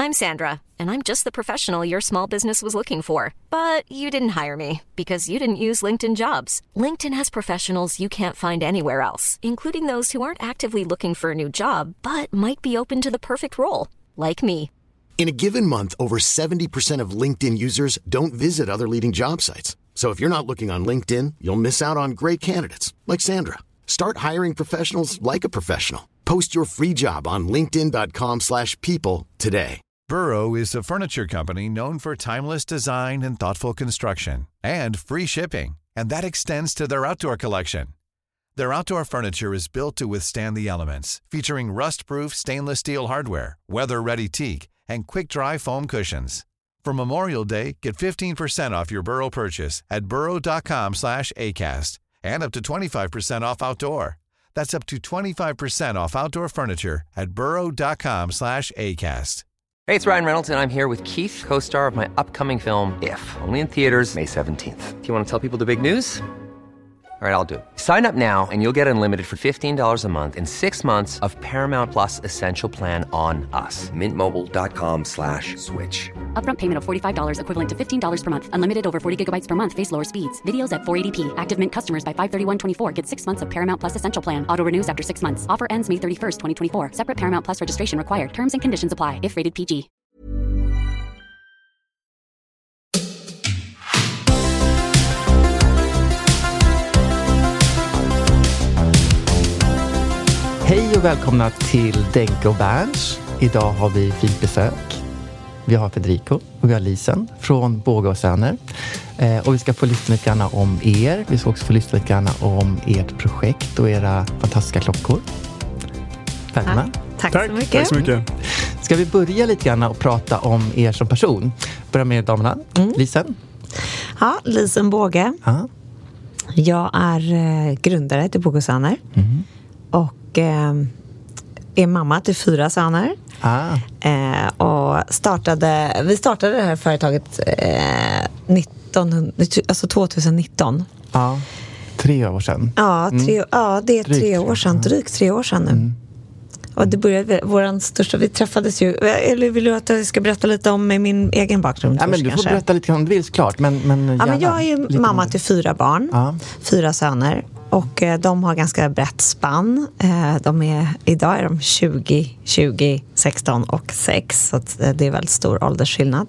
I'm Sandra, and I'm just the professional your small business was looking for. But you didn't hire me because you didn't use LinkedIn Jobs. LinkedIn has professionals you can't find anywhere else, including those who aren't actively looking for a new job, but might be open to the perfect role, like me. In a given month, over 70% of LinkedIn users don't visit other leading job sites. So if you're not looking on LinkedIn, you'll miss out on great candidates like Sandra. Start hiring professionals like a professional. Post your free job on linkedin.com/people today. Burrow is a furniture company known for timeless design and thoughtful construction and free shipping, and that extends to their outdoor collection. Their outdoor furniture is built to withstand the elements, featuring rust-proof stainless steel hardware, weather-ready teak, and quick-dry foam cushions. For Memorial Day, get 15% off your Burrow purchase at burrow.com/acast and up to 25% off outdoor. That's up to 25% off outdoor furniture at burrow.com/acast. Hey, it's Ryan Reynolds, and I'm here with Keith, co-star of my upcoming film, If, only in theaters May 17th. Do you want to tell people the big news? All right, I'll do it. Sign up now and you'll get unlimited for $15 a month and 6 months of Paramount Plus Essential Plan on us. MintMobile.com/switch. Upfront payment of $45 equivalent to $15 per month. Unlimited over 40 gigabytes per month. Face lower speeds. Videos at 480p. Active Mint customers by 531.24 get 6 months of Paramount Plus Essential Plan. Auto renews after 6 months. Offer ends May 31st, 2024. Separate Paramount Plus registration required. Terms and conditions apply if rated PG. Hej och välkomna till Denke och Berns. Idag har vi fint besök. Vi har Federico och vi har Lisen från Båge och Söner. Och vi ska få lyssna lite grann om er. Vi ska också få lyssna lite grann om ert projekt och era fantastiska klockor. Välkomna. Tack så mycket. Tack så mycket. Ska vi börja lite grann och prata om er som person? Börja med damerna. Lisen. Ja, Lisen Båge. Jag är grundare till Båge och Söner. Och är mamma till 4 söner. Och vi startade det här företaget 2019. Ja, 3 år sedan. Ja, det är 3 år sedan. Drygt 3 år sedan nu. Och det började våran största, vi träffades ju, eller vill du att jag ska berätta lite om min egen bakgrund? Ja, men du får berätta lite om du vill, klart. Men jag är ju mamma till 4 barn, 4 söner. Och de har ganska brett spann. Idag är de 20, 16 och 6. Så att det är väldigt stor åldersskillnad.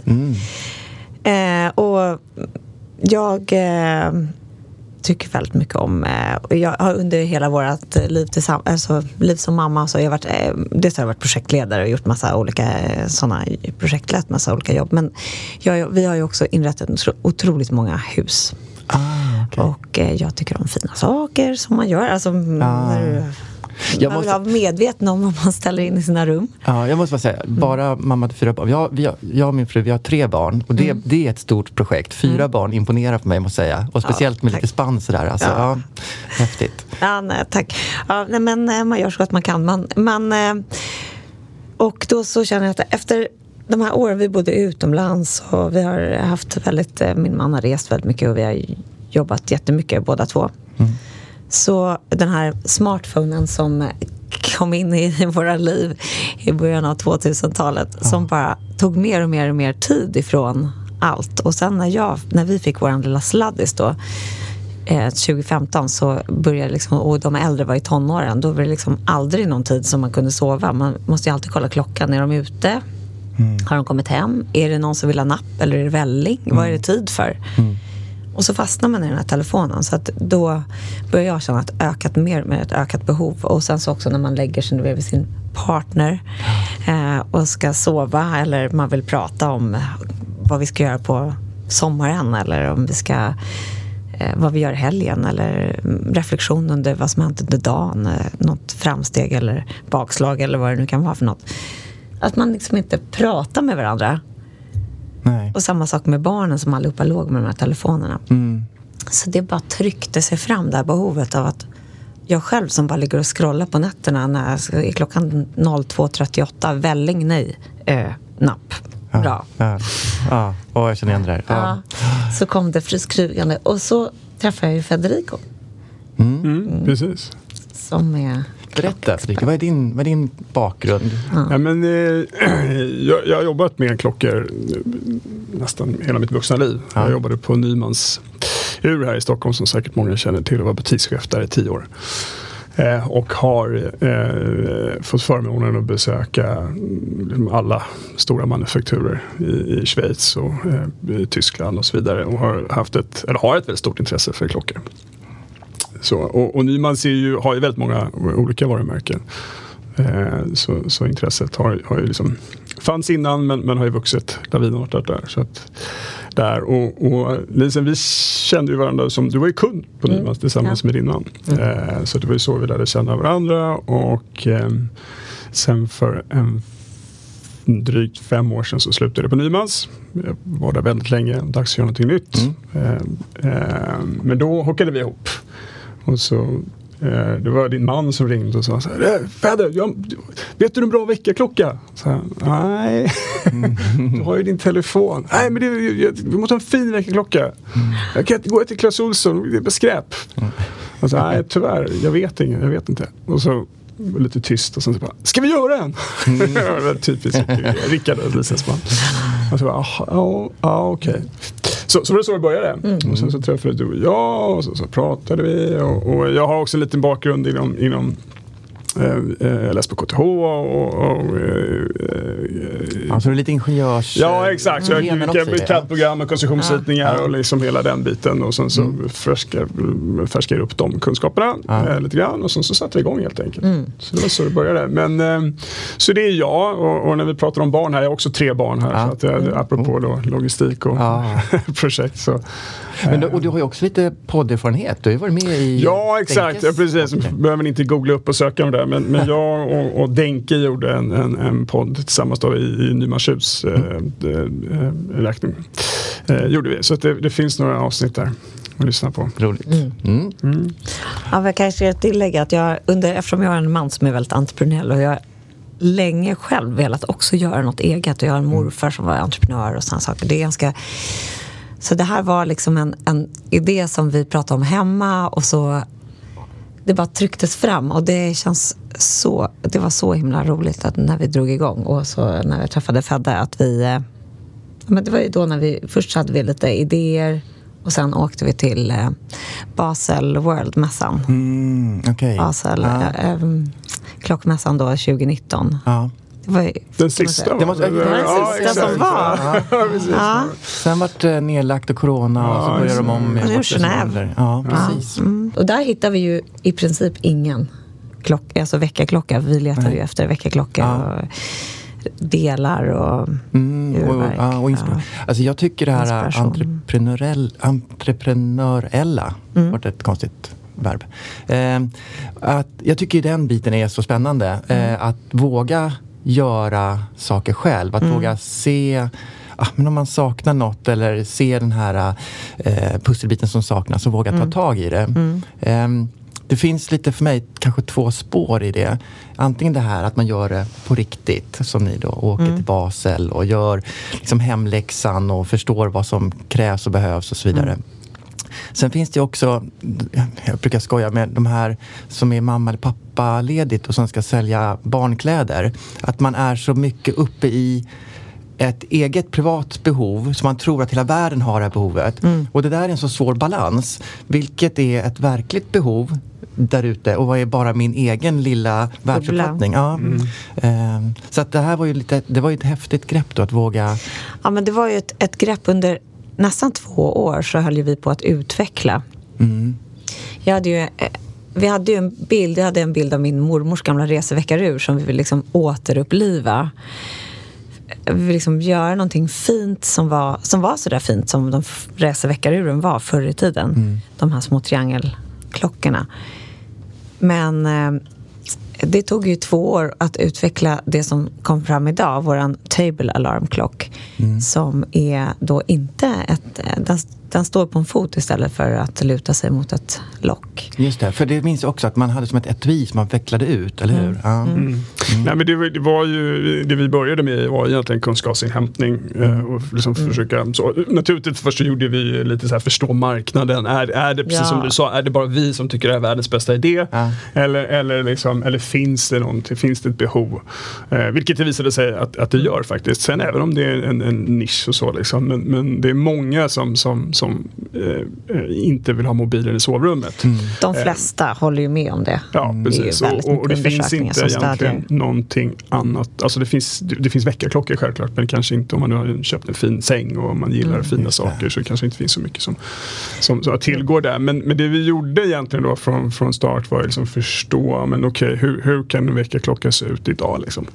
Och jag tycker väldigt mycket om... jag har under hela vårt liv liv som mamma så har jag varit projektledare och gjort massa olika sådana projektlett, massa olika jobb. Men vi har ju också inrättat otroligt många hus. Okay. Och jag tycker om fina saker som man gör. Alltså, man vill vara medveten om vad man ställer in i sina rum. Ja, jag måste bara säga, bara mamma till 4 barn. Jag och min fru, vi har 3 barn. Och det är ett stort projekt. 4 barn imponerar på mig, måste jag säga. Och speciellt med lite spann sådär. Alltså, häftigt. Ja, nej, tack. Ja, nej, men man gör så att man kan. Och då så känner jag att efter de här åren vi bodde utomlands och vi har haft min man har rest väldigt mycket och vi har jobbat jättemycket båda två. Så den här smartphonen som kom in i våra liv i början av 2000-talet som bara tog mer och mer tid ifrån allt. Och sen när vi fick vår lilla sladdis då 2015 så började och de äldre var i tonåren, då var det aldrig någon tid som man kunde sova. Man måste ju alltid kolla klockan, är de ute? Har de kommit hem? Är det någon som vill ha napp eller är det välling? Vad är det tid för? Och så fastnar man i den här telefonen. Så att då börjar jag känna ett ökat behov. Och sen så också när man lägger sig bredvid sin partner och ska sova eller man vill prata om vad vi ska göra på sommaren eller om vi ska vad vi gör i helgen eller reflektion under vad som hänt under dagen, något framsteg eller bakslag eller vad det nu kan vara för något. Att man inte pratar med varandra. Nej. Och samma sak med barnen som allihopa låg med de här telefonerna. Så det bara tryckte sig fram där behovet av att jag själv som bara ligger och scrollar på nätterna när klockan 02.38 välling nej, napp. Bra. Och jag känner igen det där. Så kom det friskrygande och så träffade jag ju Federico. Precis. som är... Berätta, Fredrik, vad är din bakgrund? Ja, men, jag har jobbat med klockor nästan hela mitt vuxna liv. Ja. Jag jobbade på Nymans ur här i Stockholm, som säkert många känner till, och var butikschef där i 10 år. Och har fått förmånen att besöka alla stora manufakturer i Schweiz och i Tyskland och så vidare, och har ett väldigt stort intresse för klockor. Så, och Nyman har ju väldigt många olika varumärken. Så intresset har ju liksom fanns innan, men har ju vuxit lavinartat där. Så att där, och Lisen, vi kände ju varandra som, du var ju kund på Nymans tillsammans med din man. Så det var ju så vi lärde känna varandra, och sen för drygt 5 år sedan så slutade jag på Nymans. Jag var där väldigt länge, dags att göra någonting nytt. Men då hockade vi ihop. Och så det var din man som ringde och sa så här: Fäder, vet du en bra väckarklocka? Så här, nej, du har ju din telefon. Nej, men vi måste ha en fin väckarklocka. Jag kan inte gå till Clas Ohlson, det är bara skräp. Och så, nej, tyvärr, jag vet inte. Och så var lite tyst, och sen så bara, ska vi göra en? Det var typiskt Rickard och Lisens man. Och så bara, okej. Så var det så det började. Och sen så träffade du och jag, och så pratade vi. Och jag har också en liten bakgrund inom jag läste på KTH alltså lite ingenjörs... Ja, exakt. Så jag gick CAD-program och konstruktionsritningar och liksom hela den biten. Och sen så färskade upp de kunskaperna lite grann. Och sen så satte vi igång helt enkelt. Så det var så det började. Men så det är jag. Och när vi pratar om barn här, jag har också 3 barn här. Så att jag, apropå då, logistik och projekt. Så. Och du har ju också lite podderfarenhet. Du har ju varit med i... Ja, exakt. Ja, precis. Behöver inte googla upp och söka om det. Men jag och Denke gjorde en podd tillsammans då i Nymanshus räkning. Gjorde vi. Så att det finns några avsnitt där att lyssna på. Roligt. Ja, jag kanske ska tillägga att eftersom jag har en man som är väldigt entreprenöriell, och jag länge själv velat också göra något eget, och jag har en morfar som var entreprenör och sådana saker. Det är ganska... Så det här var liksom en idé som vi pratade om hemma, och så det bara trycktes fram, och det var så himla roligt att när vi drog igång, och så när vi träffade Fedde, att men det var ju då när vi först hade vi lite idéer, och sen åkte vi till Basel World-mässan. Okay. Basel klockmässan då 2019. Ja. Den sista som var. Sen vart det nedlagt och corona, och så började de om med Genève. Ja, precis. Och där hittar vi ju i princip ingen väckarklocka. Vi letar ju efter väckarklocka och delar och alltså jag tycker det här entreprenörella var ett konstigt verb. Att jag tycker den biten är så spännande. Att våga göra saker själv. Att våga se... men om man saknar något, eller ser den här pusselbiten som saknas, så våga ta tag i det. Det finns lite för mig kanske 2 spår i det. Antingen det här att man gör det på riktigt, som ni då åker till Basel och gör liksom hemläxan och förstår vad som krävs och behövs och så vidare. Sen finns det också, jag brukar skoja med de här som är mamma eller pappa ledigt och som ska sälja barnkläder. Att man är så mycket uppe i ett eget privat behov, som man tror att hela världen har det här behovet. Och det där är en så svår balans. Vilket är ett verkligt behov där ute, och vad är bara min egen lilla världsuppfattning. Så att det här var ju det var ju ett häftigt grepp då, att våga... Ja, men det var ju ett grepp under nästan 2 år, så höll ju vi på att utveckla. Jag hade en bild av min mormors gamla reseveckarur som vi ville liksom återuppliva. Vi vill liksom göra någonting fint som var så där fint som de reseveckaruren var förr i tiden. De här små triangelklockorna. Men det tog ju 2 år att utveckla det som kom fram idag, våran table alarm clock, som är då inte den står på en fot istället för att luta sig mot ett lock. Just det, för det minns också att man hade som ett etui som man vecklade ut, eller hur? Nej, men det var ju, det vi började med var egentligen kunskapsinhämtning och liksom försöka, så, naturligtvis först så gjorde vi lite så här förstå marknaden. Är det precis som du sa, är det bara vi som tycker det är världens bästa idé? Eller finns det någonting, finns det ett behov? Vilket det visade sig att det gör faktiskt. Sen även om det är en nisch och så liksom, men det är många som inte vill ha mobilen i sovrummet. De flesta håller ju med om det. Ja, precis. Och det finns inte egentligen någonting annat. Alltså det finns väckarklockor självklart, men kanske inte om man nu har köpt en fin säng och man gillar fina saker, så kanske inte finns så mycket som tillgår där. Men det vi gjorde egentligen då från start var liksom förstå, men okej, hur kan en väckarklocka se ut idag liksom?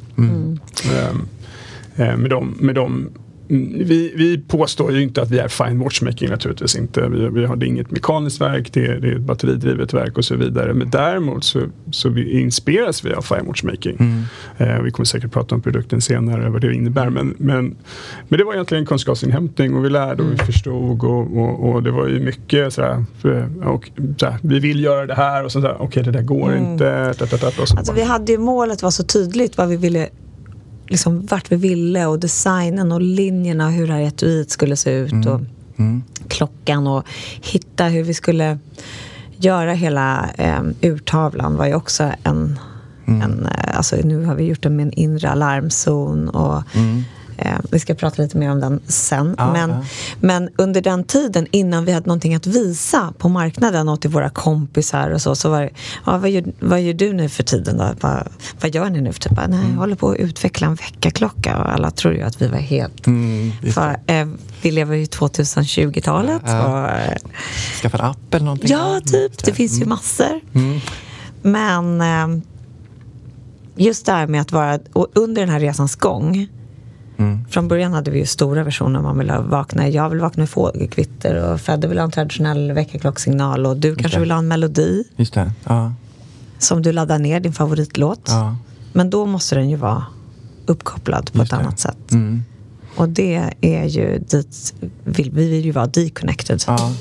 Med de vi påstår ju inte att vi är fine watchmaking, naturligtvis inte. Vi har inget mekaniskt verk, det är ett batteridrivet verk och så vidare. Men däremot så vi inspireras vi av fine watchmaking. Vi kommer säkert prata om produkten senare, vad det innebär. Men det var egentligen kunskapsinhämtning, och vi lärde och vi förstod och det var ju mycket sådär, vi vill göra det här och sådär, okej, det där går inte. Alltså vi hade ju målet var så tydligt vad vi ville, liksom vart vi ville, och designen och linjerna, hur det här etuiet skulle se ut och klockan, och hitta hur vi skulle göra hela urtavlan var ju också en alltså nu har vi gjort det med en inre alarmzon och vi ska prata lite mer om den sen. Men under den tiden, innan vi hade någonting att visa på marknaden och till våra kompisar och så var det, vad gör du nu för tiden då? Vad gör ni nu för typ? Nej, jag håller på att utveckla en väckarklocka, och alla tror ju att vi var helt vi lever ju 2020-talet. Skaffa en app eller någonting? Ja, typ. Det finns ju massor. Men just det här med att vara, och under den här resans gång, från början hade vi ju stora versioner. Man vill vakna, jag vill vakna med fågelkvitter, och Fedde vill ha en traditionell väckarklocksignal, och du kanske vill ha en melodi. Just det, ja. Som du laddar ner, din favoritlåt. Ja. Men då måste den ju vara uppkopplad på ett annat sätt. Och det är ju dit, vi vill ju vara deconnected. Ja.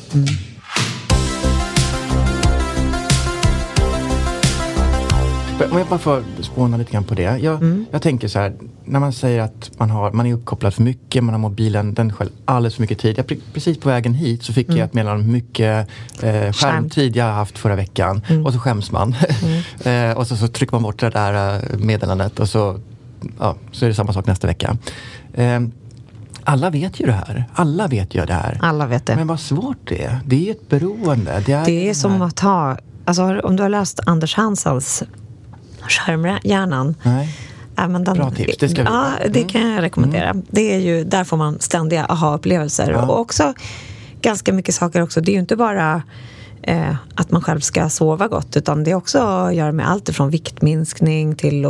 Om jag bara får spåna lite grann på det. Jag tänker så här, när man säger att man är uppkopplad för mycket, man har mobilen, den själv alldeles för mycket tid. Precis på vägen hit så fick jag ett meddelande om mycket skärmtid jag har haft förra veckan. Och så skäms man. Och så trycker man bort det där meddelandet, och så är det samma sak nästa vecka. Alla vet ju det här. Alla vet ju det här. Alla vet det. Men vad svårt det är. Det är ett beroende. Det är som att ha, alltså om du har läst Anders Hanssons skärmhjärnan. Nej. Men bra tips, det ska vi. Det kan jag rekommendera. Det är ju, där får man ständiga aha-upplevelser. Och också ganska mycket saker också. Det är ju inte bara att man själv ska sova gott, utan det är också att göra med allt ifrån viktminskning till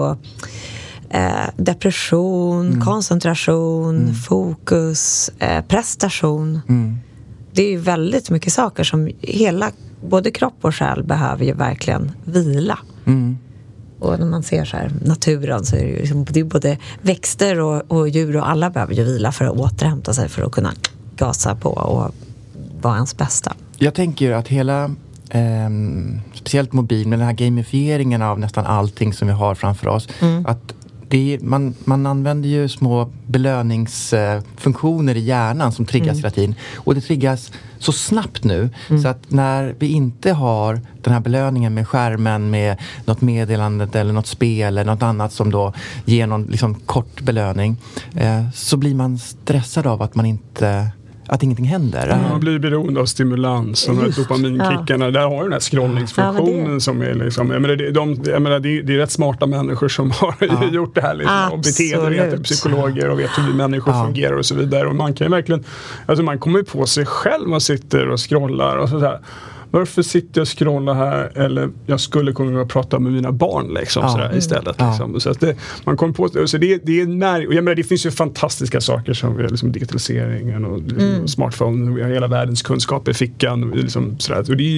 depression, koncentration, fokus, prestation. Det är ju väldigt mycket saker som både kropp och själ behöver ju verkligen vila. Och när man ser så här naturen, så är det ju liksom, det är både växter och djur, och alla behöver ju vila för att återhämta sig, för att kunna gasa på och vara ens bästa. Jag tänker ju att hela speciellt mobil, med den här gamifieringen av nästan allting som vi har framför oss, att man använder ju små belöningsfunktioner i hjärnan som triggas hela tiden. Och det triggas så snabbt nu, så att när vi inte har den här belöningen med skärmen, med något meddelande eller något spel eller något annat som då ger någon liksom kort belöning, så blir man stressad av att ingenting händer. Man blir beroende av stimulans, de här dopaminkickarna. Där har du den här scrollningsfunktionen som är liksom, det är rätt smarta människor som har gjort det här liksom, och beteendevetare, psykologer, och vet hur vi människor fungerar och så vidare. Och man kan ju verkligen, alltså man kommer på sig själv och sitter och scrollar och sådär. Varför sitter jag och scrollar här? Eller jag skulle kunna prata med mina barn liksom, sådär, istället. Liksom. Så att man kommer på så det finns ju fantastiska saker som liksom digitaliseringen och liksom smartphone, och hela världens kunskap i fickan. Liksom, sådär. Och det är ju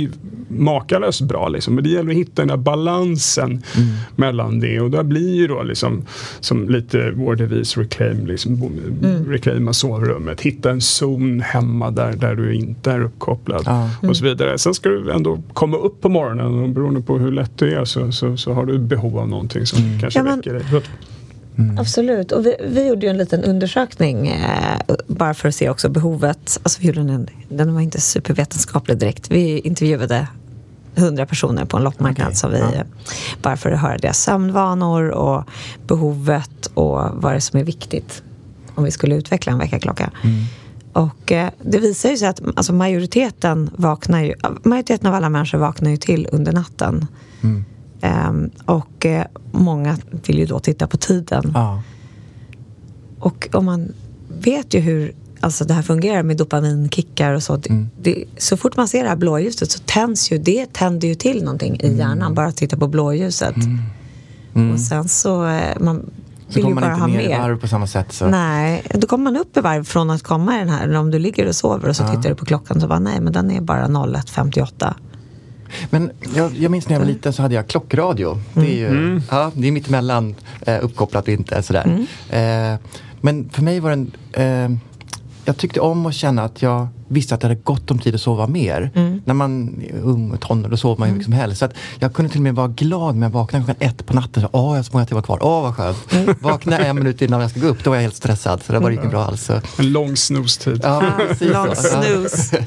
makalöst bra liksom. Men det gäller att hitta den där balansen mellan det, och där blir ju då liksom som lite vår devis reclaim, liksom, reclaima sovrummet, hitta en zon hemma där du inte är uppkopplad och så vidare. Sen ska du ändå komma upp på morgonen, och beroende på hur lätt det är så har du behov av någonting som kanske väcker dig. Absolut, och vi gjorde ju en liten undersökning bara för att se också behovet. Alltså vi gjorde den var inte supervetenskaplig direkt. Vi intervjuade 100 personer på en loppmarknad bara för att höra deras sömnvanor och behovet och vad det är som är viktigt om vi skulle utveckla en väckarklocka. Och det visar ju sig att alltså, majoriteten av alla människor vaknar ju till under natten. Och många vill ju då titta på tiden. Och om man vet ju hur alltså det här fungerar med dopaminkickar och så. Så fort man ser det här blåljuset så tänder ju till någonting i hjärnan. Bara att titta på blåljuset. Och sen så man vill ju bara ha mer. Så kommer man inte ner i varv på samma sätt. Så. Nej, då kommer man upp i varv från att komma i den här. Eller om du ligger och sover och så tittar du på klockan så bara nej, men den är bara 01:58. Men jag minns när jag var liten så hade jag klockradio. Det är ju det är mittemellan uppkopplat och inte sådär. Men för mig var den jag tyckte om att känna att jag visste att jag hade gott om tid att sova mer. När man är ung och tonår, då sover man ju liksom helst. Så att jag kunde till och med vara glad när jag vaknade 1 på natten. Jag har så många timmar kvar. Vad skönt. Vakna 1 minut innan jag ska gå upp, då var jag helt stressad. Så det var inget bra alls. Så. En lång snooze-tid. Ja, precis. Lång snooze.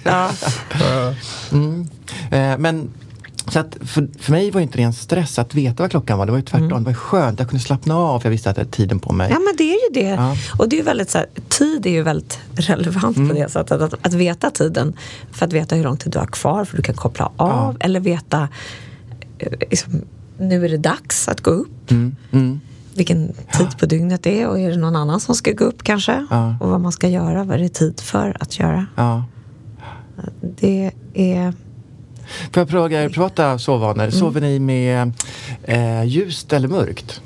Men så att för mig var inte det en stress att veta vad klockan var. Det var ju tvärtom. Det var ju skönt. Jag kunde slappna av för jag visste att jag hade tiden på mig. Ja, men det är ju det. Och det är ju väldigt så här, tid är ju väldigt relevant på det sättet. Att veta tiden. För att veta hur lång tid du har kvar. För du kan koppla av. Eller veta liksom, nu är det dags att gå upp. Vilken tid på dygnet det är. Och är det någon annan som ska gå upp kanske. Och vad man ska göra. Vad är det tid för att göra. Det är... Får jag fråga er privata sovvanor? Sover ni med ljust eller mörkt?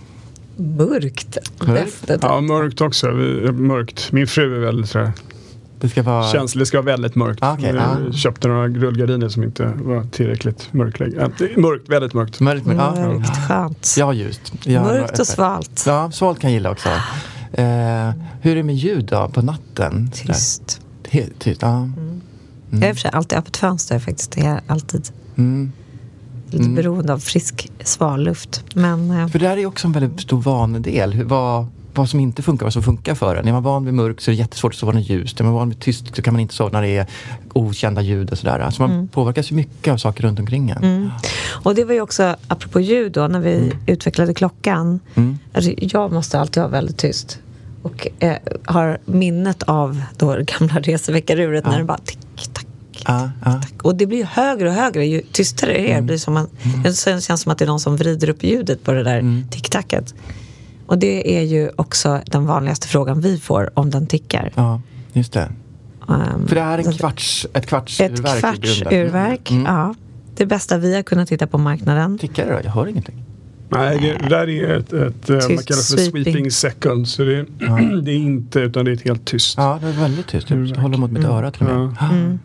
Mörkt? Ja, mörkt också. Mörkt. Min fru är väldigt sådär. Det ska vara... Känsligt, det ska vara väldigt mörkt. Jag köpte några rullgardiner som inte var tillräckligt mörklägg. Mörkt, väldigt mörkt. Mörkt, skönt. Ja, just. Mörkt och svalt. Ja, svalt kan jag gilla också. Hur är det med ljud då på natten? Tyst. Tyst, ja. Jag är för sig alltid öppet fönster faktiskt. Det är alltid lite beroende av frisk svalluft. Men, för det här är också en väldigt stor vanedel. Vad som inte funkar, vad som funkar för en. Är man van vid mörk så är det jättesvårt att sova när det är ljust. Är man van vid tyst så kan man inte sova när det är okända ljud och sådär. Så man påverkas ju mycket av saker runt omkring en. Och det var ju också, apropå ljud då, när vi utvecklade klockan. Alltså, jag måste alltid vara väldigt tyst. Och har minnet av då gamla reseväckaruret när det bara tick-tack. Och det blir ju högre och högre ju tystare det är. Det blir som det känns som att det är någon som vrider upp ljudet på det där tick-tacket. Och det är ju också den vanligaste frågan vi får om den tickar. Ja, just det. För det är ett kvartsurverk. Ja. Det bästa vi har kunnat titta på marknaden. Tickar det då? Jag hör ingenting. Nej, det där är ett man kallar för sweeping second. Så det är inte, utan det är ett helt tyst. Ja, det är väldigt tyst. Jag håller mot mitt öra till och med.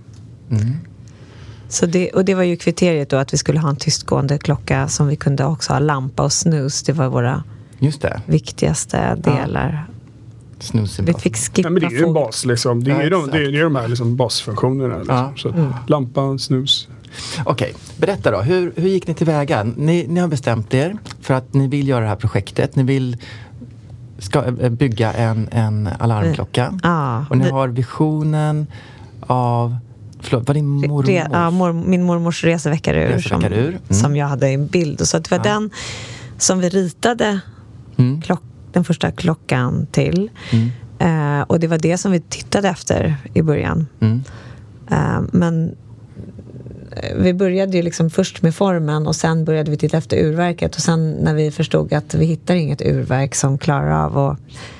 Så det var ju kriteriet då att vi skulle ha en tystgående klocka som vi kunde också ha lampa och snus. Det var våra viktigaste delar. Vi fick skippa. Men det är ju en bas liksom. Det är de här liksom basfunktionerna. Liksom. Så lampa, snus. Okej, berätta då. Hur gick ni tillväga? Ni har bestämt er för att ni vill göra det här projektet. Ni vill bygga en alarmklocka. Och ni har visionen av... Förlåt, var din mormor? Min mormors reseväckarur. Som jag hade i en bild. Och så det var den som vi ritade den första klockan till. Och det var det som vi tittade efter i början. Men vi började ju liksom först med formen och sen började vi titta efter urverket. Och sen när vi förstod att vi hittar inget urverk som klarar av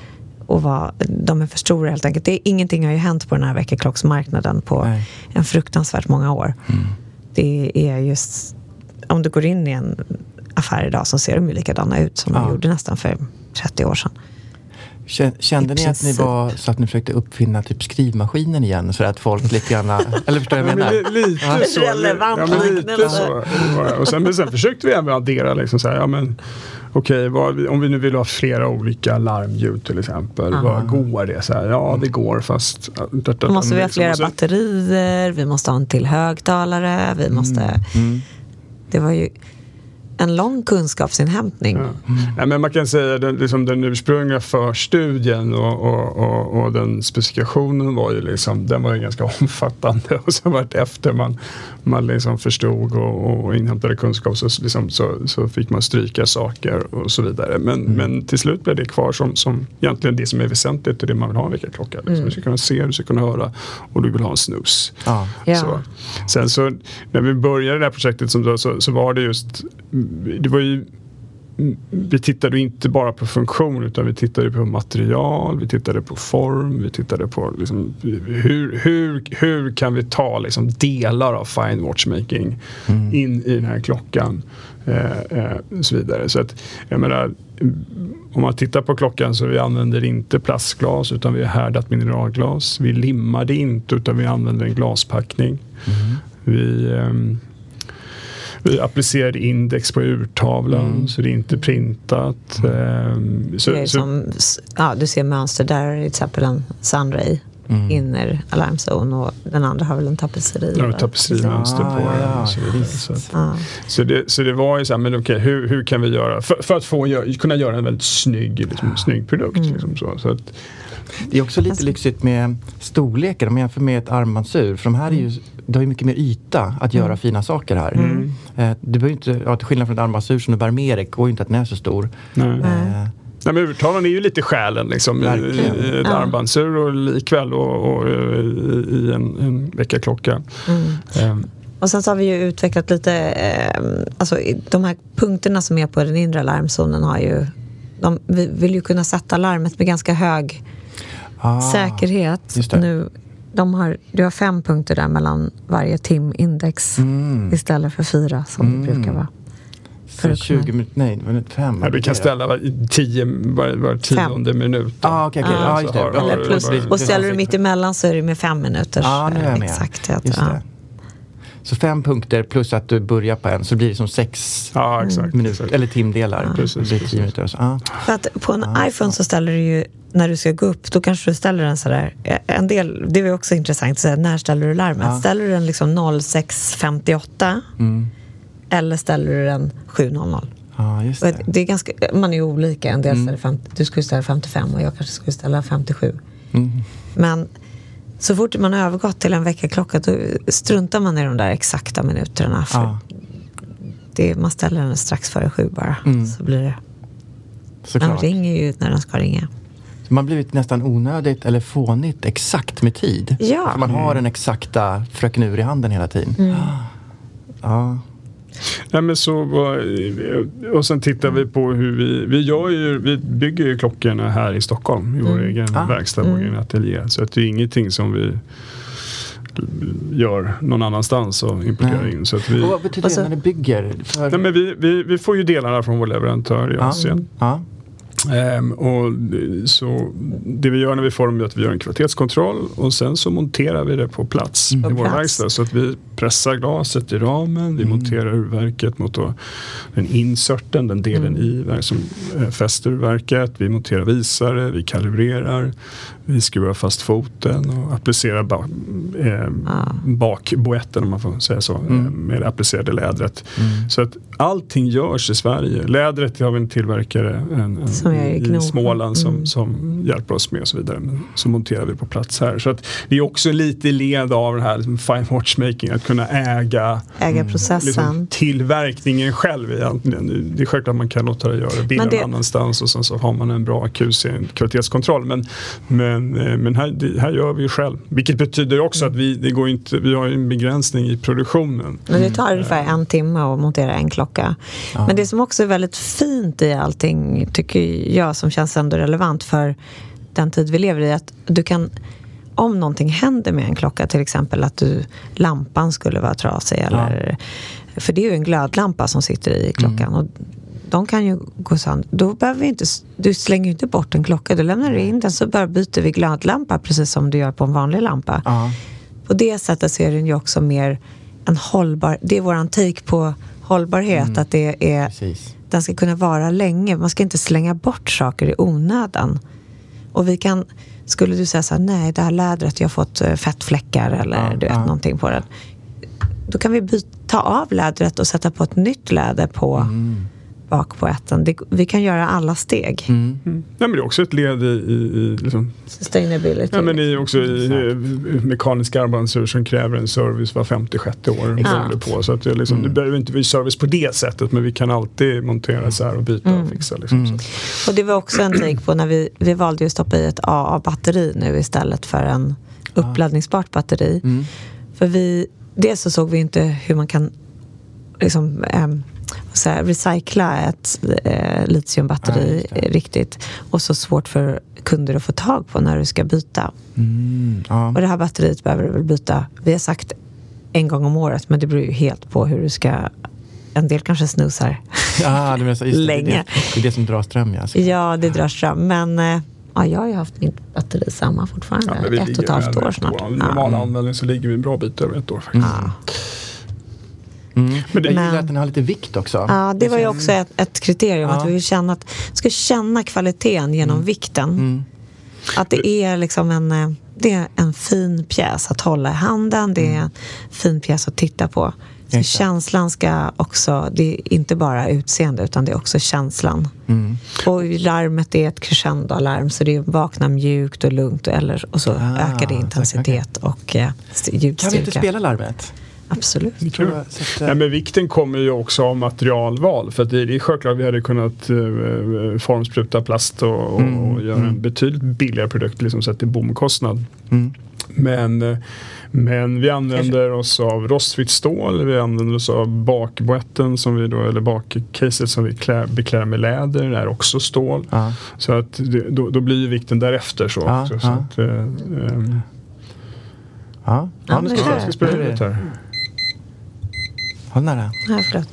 de är för stora helt enkelt. Ingenting har ju hänt på den här väckarklocksmarknaden på en fruktansvärt många år. Det är just, om du går in i en affär idag så ser de ju likadana ut som de gjorde nästan för 30 år sedan. Kände ni att ni var så att ni försökte uppfinna typ skrivmaskinen igen så att folk lite grann, eller förstår jag menar? Lite så. Relevant lite så. Och sen försökte vi även addera liksom så här, okej, om vi nu vill ha flera olika larmljud till exempel, vad går det? Så här, det går, fast måste vi ha flera batterier, vi måste ha en till högtalare, vi måste det var ju en lång kunskapsinhämtning. Ja, men man kan säga den ursprungliga förstudien och den specifikationen var ju liksom, den var ju ganska omfattande, och sen var det efter man liksom förstod och inhämtade kunskap så fick man stryka saker och så vidare. Men till slut blev det kvar som egentligen det som är väsentligt, är det man vill ha en väckarklocka. Liksom. Du ska kunna se, du ska kunna höra, och du vill ha en snus. Så. Sen så när vi började det här projektet så var det just, det var ju, vi tittade inte bara på funktion, utan vi tittade på material, vi tittade på form, vi tittade på liksom, hur kan vi ta liksom delar av fine watchmaking in i den här klockan och så vidare. Så att jag menar, om man tittar på klockan så vi använder inte plastglas, utan vi har härdat mineralglas. Vi limmade inte, utan vi använder en glaspackning. Vi applicerade index på urtavlan, så det är inte printat. Du ser mönster där, till exempel en Sunray inner alarmzon, och den andra har väl en tapetseri. Ja, tapetserimönster på den. Så det var ju så här, men okej, hur kan vi göra för att kunna göra en väldigt snygg produkt. Liksom så att, det är också lite lyxigt med storlekar om man jämför med ett armbandsur, för de här är ju, det har ju mycket mer yta att göra fina saker här. Du behöver inte, till skillnad från ett armbandsur som du bär med dig, går ju inte att den är så stor. Nej, men urtavlan är ju lite själen liksom, i ett armbandsur, och likväl och i en väckarklocka. Och sen så har vi ju utvecklat lite, alltså de här punkterna som är på den inre alarmzonen har ju, vi vill ju kunna sätta larmet med ganska hög säkerhet. Nu, du har 5 punkter där mellan varje timindex istället för 4 som det brukar vara. För 20 minuter, nej, det var 5. Ja, vi kan ställa var 10:e minut. Okej. Just det. Och ställer du mitt emellan så är det med 5 minuter. Nu är jag med. Exakthet. Just det. Så 5 punkter plus att du börjar på en, så blir det som 6 minuter, eller timdelar. Precis. 10 minuter. För att på en iPhone så ställer du ju, när du ska gå upp, då kanske du ställer den sådär, en del, det är också intressant att säga, när ställer du larmet? Ställer du den liksom 06:58 eller ställer du den 7:00? Just det. Det är ganska, man är ju olika, en del ställer du skulle ställa 55 och jag kanske skulle ställa 57. Men så fort man har övergått till en väckarklocka, då struntar man i de där exakta minuterna, för man ställer den strax före 7 bara, så blir det. Den ringer ju när den ska ringa. Så man blivit nästan onödigt eller fånigt exakt med tid. Ja. För man har den exakta fröken ur i handen hela tiden. Nej, men så, och sen tittar vi på hur vi bygger ju klockorna här i Stockholm i vår egen verkstad, vår egen ateljé. Så att det är ingenting som vi gör någon annanstans och importerar in. Så att vi, och vad betyder det när ni bygger? Nej, men vi får ju delarna från vår leverantör i Asien. Och så det vi gör när vi får dem är att vi gör en kvalitetskontroll, och sen så monterar vi det på plats i vår verkstad, så att vi pressar glaset i ramen, vi monterar urverket mot den inserten, den delen i som fäster urverket, vi monterar visare, vi kalibrerar, vi skruvar fast foten och applicerar bakboetten, om man får säga så, med det applicerade lädret. Så att allting görs i Sverige. Lädret har vi en tillverkare i Småland som hjälper oss med och så vidare. Men så monterar vi på plats här. Så att det är också lite led av den här liksom fine watchmaking, att kunna äga processen. Liksom, tillverkningen själv egentligen. Det är självklart att man kan låta det göra bilden någon annanstans, och sen så har man en bra QC, en kvalitetskontroll. Men här gör vi ju själv. Vilket betyder också att vi har en begränsning i produktionen. Men det tar ungefär 1 timme att montera en klocka. Men det som också är väldigt fint i allting, tycker jag, som känns ändå relevant för den tid vi lever i, att du kan, om någonting händer med en klocka, till exempel att lampan skulle vara trasig, eller, för det är ju en glödlampa som sitter i klockan, och de kan ju gå sönder. Då behöver vi inte, du slänger ju inte bort en klocka. Du lämnar in den, så bara byter vi glödlampa precis som du gör på en vanlig lampa. På det sättet så är den ju också mer en hållbar, det är våran take på hållbarhet, att det är, den ska kunna vara länge. Man ska inte slänga bort saker i onödan. Och vi kan, skulle du säga så här, nej, det här lädret, jag har fått fettfläckar eller du vet, någonting på den. Då kan vi ta av lädret och sätta på ett nytt läder på bak på ätten. Vi kan göra alla steg. Ja, men det är också ett led i liksom, sustainability. Ja, men det är också i mekaniska armbandsur som kräver en service var 50-60 år. På, så att det, liksom, det behöver inte bli service på det sättet, men vi kan alltid montera så här och byta och fixa. Liksom, så. Och det var också en take på när vi valde att stoppa i ett AA-batteri nu istället för en uppladdningsbart batteri. För dels så såg vi inte hur man kan liksom, recycla ett litiumbatteri riktigt, och så svårt för kunder att få tag på när du ska byta. Och det här batteriet behöver du väl byta, vi har sagt 1 gång om året, men det beror ju helt på hur du ska, en del kanske snusar länge. Det är det som drar ström. Ja, det drar ström, men jag har ju haft mitt batteri samma fortfarande 1,5 år snart. Normal användning så ligger vi en bra bit över 1 år faktiskt. Men det är att den har lite vikt också. Ja, det var ju också ett kriterium att vi vill ska känna kvaliteten genom vikten. Att det är liksom det är en fin pjäs att hålla i handen, det är en fin pjäs att titta på. Så känslan ska också, det är inte bara utseende utan det är också känslan. Och larmet är ett crescendo-alarm, så det vaknar mjukt och lugnt och så ökar det intensitet och ljudstyrka. Kan vi inte spela larmet? Absolut. Ja, men vikten kommer ju också av materialval, för att det är självklart vi hade kunnat formspruta plast och göra en betydligt billigare produkt liksom, sett till bomkostnad. Men vi använder oss av rostfritt stål, vi använder oss av bakboetten som vi då, eller bakcaset som vi beklär med läder, det är också stål. Så att då blir ju vikten därefter så också. Så att, nu ska spela ut här. Håll nära. Ja, förlåt.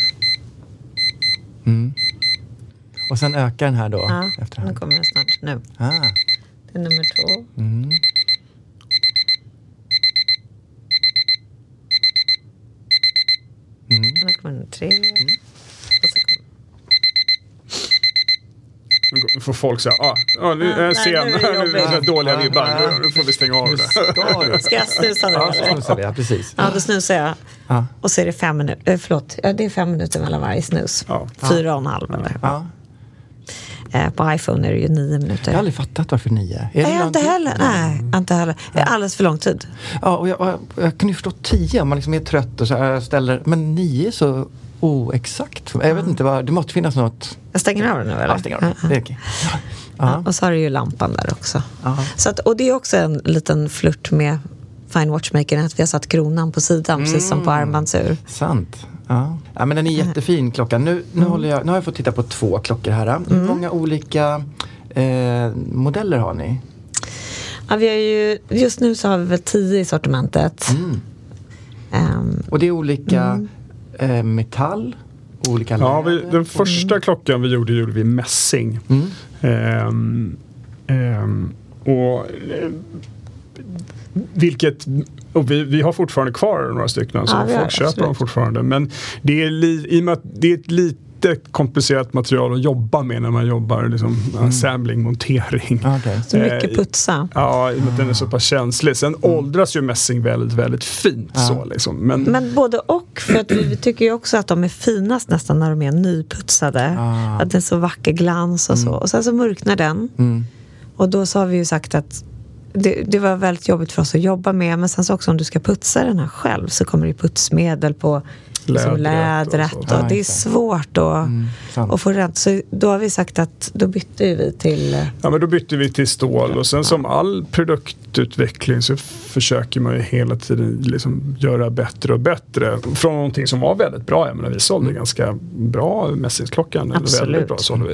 Och sen ökar den här då? Ja, efterhand. nu kommer den snart. Nu. Det är nummer 2. Nu kommer nummer 3. Och så kommer... Nu får folk säga, nu är sen, nu är det dåliga ribbar, nu får vi stänga av det. Ska jag snusa nu? Ja, snusar vi, precis. Ja, då snusar jag. Och så är det 5 minuter, det är 5 minuter mellan varje snus. 4,5 eller? På iPhone är det ju 9 minuter. Jag har aldrig fattat varför 9. Nej, inte heller. Det är alldeles för lång tid. Ja, och jag kan ju förstå 10 om man liksom är trött och så här ställer, men 9 är så exakt. Jag vet inte vad, det måste finnas något. Jag stänger av den nu eller? Ja, stänger av den. Det är okej. Och så har du ju lampan där också. Så att, och det är också en liten flört med Fine Watchmaker, att vi har satt kronan på sidan precis som på armbandsur. Sant. Ja, men den är jättefin klockan. Nu har jag fått titta på 2 klockor här. Hur många olika modeller har ni? Ja, vi har ju, just nu så har vi väl 10 i sortimentet. Och det är olika metall, olika läder. Den första klockan vi gjorde vi mässing. Och vi har fortfarande kvar några stycken, så folk köper dem fortfarande. Men det är i och med att det är ett lite komplicerat material att jobba med när man jobbar liksom, assembling, montering. Så mycket putsa. Ja, i och med att den är så pass känslig. Sen åldras ju mässing väldigt, väldigt fint. Så, liksom. Men både och, för att vi tycker ju också att de är finast nästan när de är nyputsade. Att det är så vacker glans och så. Och sen så mörknar den. Och då så har vi ju sagt att det var väldigt jobbigt för oss att jobba med, men sen så också om du ska putsa den här själv så kommer det putsmedel på lädret och det är svårt att få rätt. Så då har vi sagt att då bytte vi till... Ja, men då bytte vi till stål och sen som all produktutveckling så försöker man ju hela tiden liksom göra bättre och bättre. Från någonting som var väldigt bra, jag menar vi sålde ganska bra mässingsklockan. Väldigt bra sålde vi.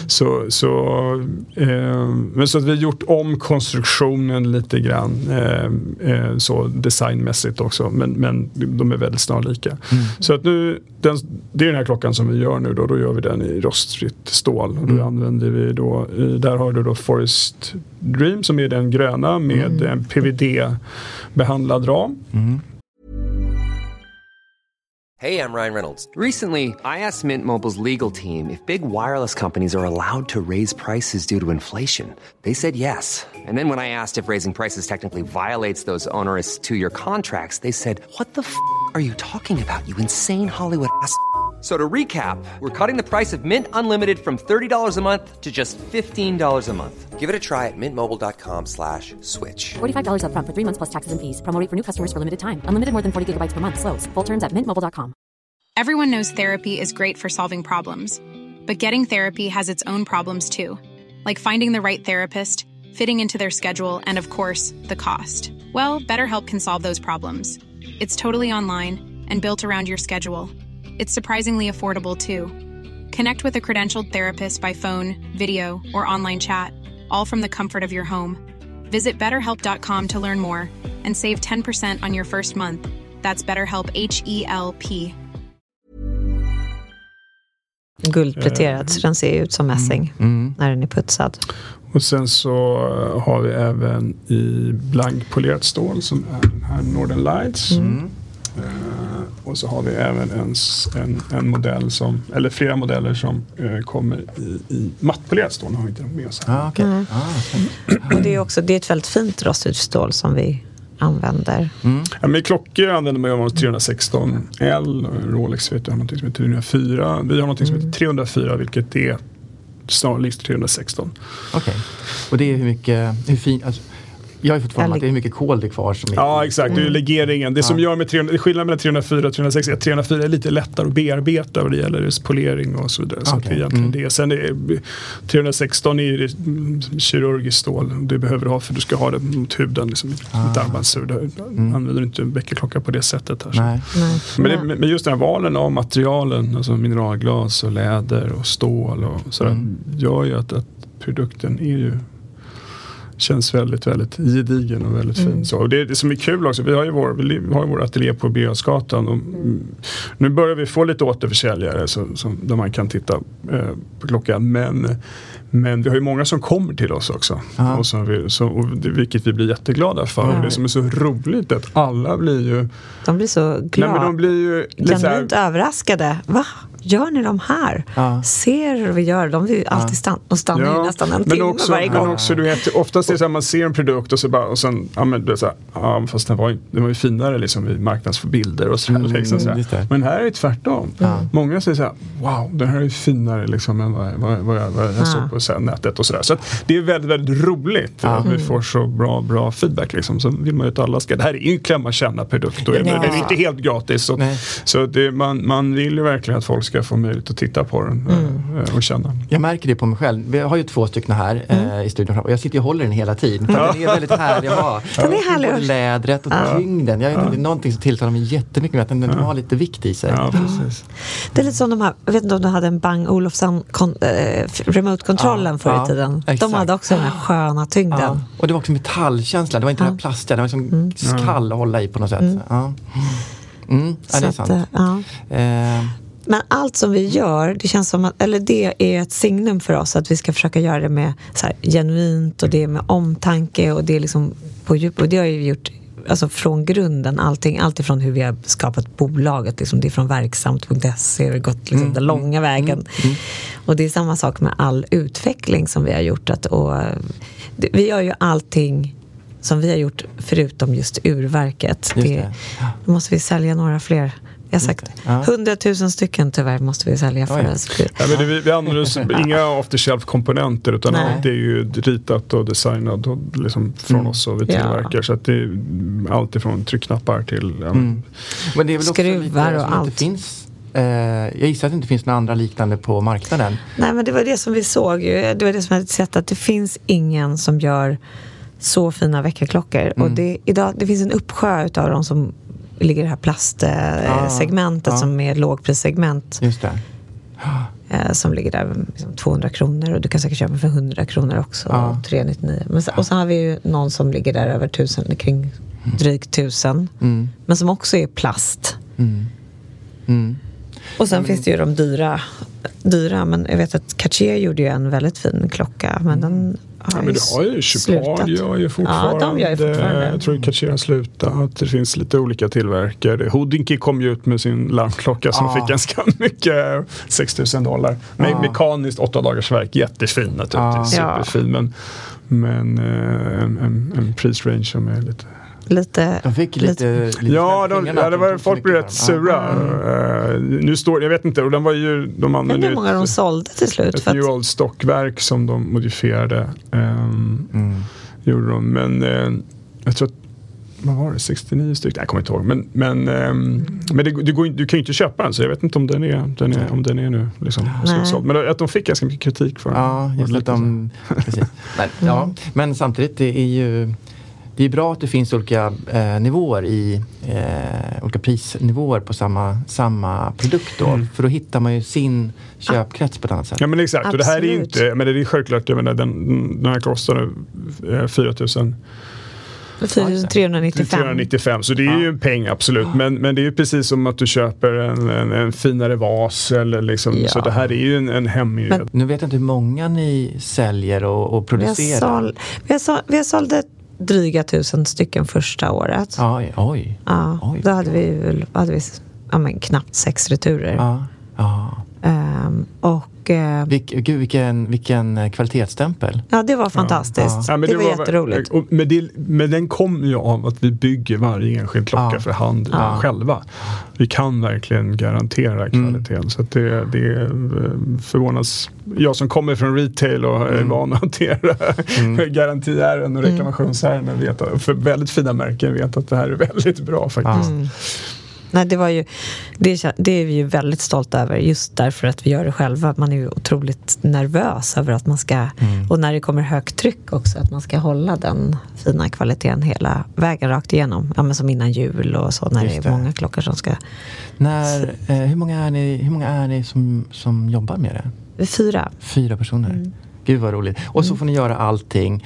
Men så att vi har gjort om konstruktionen lite grann så designmässigt också, men de är väldigt snarlika. Så att nu, det är den här klockan som vi gör nu då gör vi den i rostfritt stål. Och då använder vi då, där har du då Forest Dream som är den gröna med en PVD-behandlad ram. Hey, I'm Ryan Reynolds. Recently, I asked Mint Mobile's legal team if big wireless companies are allowed to raise prices due to inflation. They said yes. And then when I asked if raising prices technically violates those onerous 2-year contracts, they said, "What the f*** are you talking about, you insane Hollywood ass?" So to recap, we're cutting the price of Mint Unlimited from $30 a month to just $15 a month. Give it a try at mintmobile.com/switch. $45 up front for 3 months plus taxes and fees. Promo rate for new customers for limited time. Unlimited more than 40 gigabytes per month. Slows full terms at mintmobile.com. Everyone knows therapy is great for solving problems, but getting therapy has its own problems too. Like finding the right therapist, fitting into their schedule, and of course, the cost. Well, BetterHelp can solve those problems. It's totally online and built around your schedule. It's surprisingly affordable too. Connect with a credentialed therapist by phone, video, or online chat, all from the comfort of your home. Visit BetterHelp.com to learn more and save 10% on your first month. That's BetterHelp, H-E-L-P. Guldpläterad, så den ser ut som mässing när den är putsad. Och sen så har vi även i blankpolerat stål som är den här Northern Lights. Och så har vi även en modell som, eller flera modeller som kommer i mattpolerat stål. Har vi inte med oss här. Och det är ett väldigt fint rostigt stål som vi använder. Ja, men klockor använder man ju 316L, Rolex vet jag har någonting som heter 304. Vi har någonting som heter 304, vilket är snarlikt 316. Okej. Och det är hur fint, alltså, jag har ju fått fram att det är mycket kol det kvar som är. Ja, exakt. Det är ju legeringen. Det som gör med skillnaden mellan 304 och 360 är att 304 är lite lättare att bearbeta vad det gäller just polering och så vidare. Så att det är egentligen det. Sen är 316 är ju kirurgiskt stål. Du behöver ha för du ska ha det mot huden liksom, ett armbandsur. Du använder inte en väckarklocka på det sättet här. Nej. Men just den här valen av materialen, alltså mineralglas och läder och stål och sådär, gör ju att produkten är ju känns väldigt, väldigt gedigen och väldigt fin. Så. Och det som är kul också, vi har ju vår ateljé på Birgersgatan och nu börjar vi få lite återförsäljare där man kan titta på klockan. Men vi har ju många som kommer till oss också. Vilket vi blir jätteglada för. Och det som är så roligt att alla blir ju... De blir så glada. Nej, men de blir ju genuint överraskade. Va? Gör ni de här? Ser hur vi gör? De vill ju alltid stanna i nästan en timme varje gång. Men också, du vet, oftast är det så här, man ser en produkt och sen det är så här, fast den var ju finare liksom i marknadsbilder och så liksom så här. Men här är det tvärtom. Många säger så här, wow, den här är finare liksom än vad jag såg på nätet och sådär. Så att det är väldigt, väldigt roligt att vi får så bra feedback liksom. Så vill man ju att alla ska, det här är ju en klämma känna produkt och det är inte helt gratis. Så man vill ju verkligen att folk ska få möjlighet att titta på den och känna. Jag märker det på mig själv. Vi har ju 2 stycken här i studion och jag sitter och håller den hela tiden. För den är väldigt härlig att ha. Den är härlig. Både lädret och tyngden. Jag vet inte, det är någonting som tilltalar mig jättemycket med att den har lite vikt i sig. Ja, precis. Det är lite som de här, jag vet inte om du hade en Bang Olufsen remote-kontrollen förr i tiden. Exakt. De hade också den här sköna tyngden. Och det var också metallkänsla. Det var inte den här plastiga. Det var liksom skall att hålla i på något sätt. Det är sant. Men allt som vi gör, det känns som att, eller det är ett signum för oss att vi ska försöka göra det med så här genuint och det med omtanke och det är liksom på djup. Och det har ju gjort alltså från grunden allt ifrån hur vi har skapat bolaget liksom, det är från verksamt.se har gått liksom den långa vägen. Och det är samma sak med all utveckling som vi har gjort vi gör ju allting som vi har gjort förutom just urverket. Då måste vi sälja några fler. Jag har sagt 100 000 stycken tyvärr måste vi sälja för oss. Vi använder oss inga off-the-shelf-komponenter utan allt är ju ritat och designat och liksom från oss och vi tillverkar. Så att det är allt ifrån tryckknappar till men det är väl skruvar och allt. Finns, jag gissar att det inte finns några andra liknande på marknaden. Nej, men det var det som vi såg ju. Det var det som jag hade sett att det finns ingen som gör så fina väckarklockor. Och det finns en uppsjö utav dem som ligger i det här plastsegmentet som är lågprissegment. Just det. Som ligger där liksom 200 kronor och du kan säkert köpa för 100 kronor också 399. Men och så har vi ju någon som ligger där över 1000 kring drygt 1000 men som också är plast. Och sen finns det ju de dyra, men jag vet att Cartier gjorde ju en väldigt fin klocka, men den har men det har ju Chopard gör ju fortfarande. Ja, de gör ju fortfarande. Jag tror Cartier har slutat. Det finns lite olika tillverkare. Hodinkey kom ju ut med sin larmklocka som fick ganska mycket, $6,000. Mekaniskt 8 dagars verk, jättefin naturligtvis, superfin, men en prisrange som är lite... De fick lite det var folk blev rätt sura. Nu står jag vet inte, och den var ju de använde hur många de sålde till slut ett New Old stockverk som de modifierade. Gjorde de, men jag tror att vad var det, 69 stycken, jag kommer inte ihåg, men du kan ju inte köpa den, så jag vet inte om den är nu liksom såld. Men att de fick ganska mycket kritik för den. Ja, just att de precis. Men samtidigt det är bra att det finns olika nivåer i olika prisnivåer på samma produkt då. För då hittar man ju sin köpkrets på ett annat sätt. Ja, men exakt. Absolut. Och det här är inte, men det är självklart, jag menar, den här kostar 4,395. Så det är ju en peng, absolut. Men det är ju precis som att du köper en finare vas eller liksom, så det här är ju en hemlighet. Nu vet jag inte hur många ni säljer och producerar. Vi har sålt dryga 1000 stycken första året. Oj. Då hade vi knappt 6 returer. Vilken kvalitetsstämpel. Ja, det var fantastiskt. Ja, det var jätteroligt. Men den kom ju av att vi bygger varje enskild klocka för hand själva. Vi kan verkligen garantera kvaliteten. Så att det förvånas. Jag som kommer från retail och är van att hantera garantiärenden och reklamationsärenden vet att, för väldigt fina märken vet att det här är väldigt bra faktiskt. Nej, det är vi ju väldigt stolta över, just därför att vi gör det själva. Man är ju otroligt nervös över att man ska, och när det kommer högt tryck också, att man ska hålla den fina kvaliteten hela vägen rakt igenom. Ja, men som innan jul och så, när det är många klockor som ska... Hur många är ni som jobbar med det? 4. 4 personer. Gud vad roligt. Och så får ni göra allting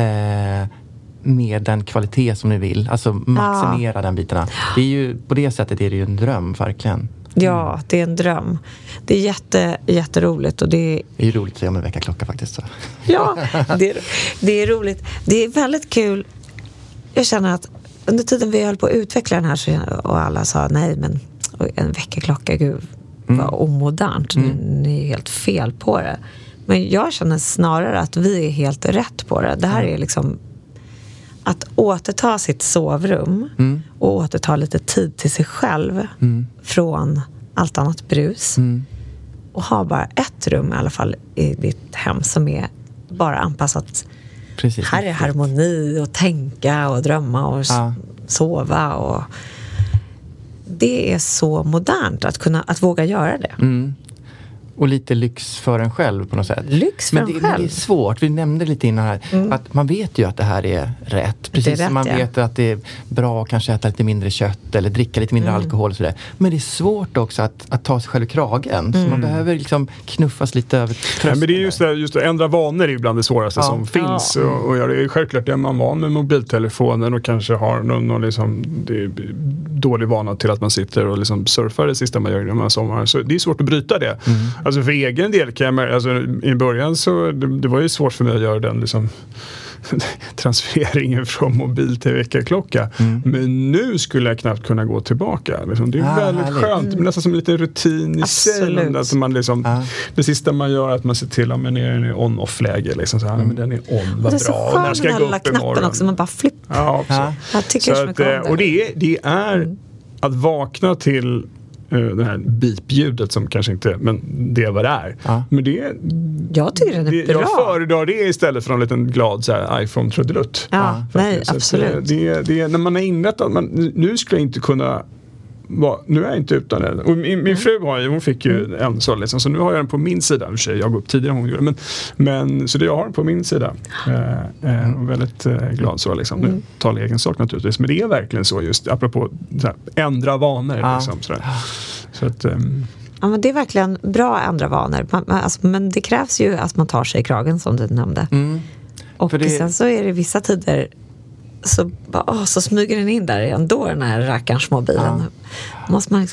med den kvalitet som ni vill. Alltså maximera den bitarna. Det är ju, på det sättet är det ju en dröm, verkligen. Ja, det är en dröm. Det är jätteroligt. Och det är ju roligt att se om en veckaklocka faktiskt. Så. Ja, det är roligt. Det är väldigt kul. Jag känner att under tiden vi höll på att utveckla den här och alla sa nej, men en veckaklocka, gud, vad omodernt. Ni är helt fel på det. Men jag känner snarare att vi är helt rätt på det. Det här är liksom att återta sitt sovrum och återta lite tid till sig själv från allt annat brus och ha bara ett rum i alla fall i ditt hem som är bara anpassat. Precis. Här är harmoni och tänka och drömma och sova, och det är så modernt att våga göra det. Och lite lyx för en själv på något sätt. Lyx för en själv. Men det är svårt. Vi nämnde lite innan här att man vet ju att det här är rätt. Precis som man vet att det är bra att kanske äta lite mindre kött eller dricka lite mindre alkohol och sådär. Men det är svårt också att ta sig själv i kragen. Så man behöver liksom knuffas lite över tröskeln. Ja, men det är just att ändra vanor är ju bland det svåraste som finns. Och det är självklart, är man van med mobiltelefonen och kanske har någon liksom, dålig vana till att man sitter och liksom surfar det sista man gör när man sommar. Så det är svårt att bryta det. Alltså för egen del kan jag, alltså i början så det var ju svårt för mig att göra den liksom transfereringen från mobil till veckaklocka. Men nu skulle jag knappt kunna gå tillbaka. Liksom. Det är väldigt skönt. Nästan som en liten rutin i sig. Att man liksom, det sista man gör är att man ser till att man är i on-off-läge. Liksom, så här, men den är on, vad bra. Det är så skönt, och när ska jag gå upp imorgon också. Man bara flippar. Ja, också. Jag tycker så att, och det är att vakna till det här beep-ljudet som kanske inte, men det är vad det är. Men det, jag tycker det är bra. Jag föredrar det istället för en liten glad så här, iPhone-trudelutt. Nej, absolut. Det är när man har inrättat, nu skulle jag inte kunna nu är jag inte utan den. Och min fru hon fick ju en så liksom, så nu har jag den på min sida. Jag går upp tidigare än hon gjorde, men så det jag har den på min sida. Och väldigt glad så liksom. Nu talar egen sak naturligtvis, men det är verkligen så, just apropå så här, ändra vanor liksom, så att ja, men det är verkligen bra att ändra vanor. Men det krävs ju att man tar sig i kragen, som du nämnde. Och sen så är det vissa tider så smyger den in där ändå, den här rackarns mobilen. Måste man liksom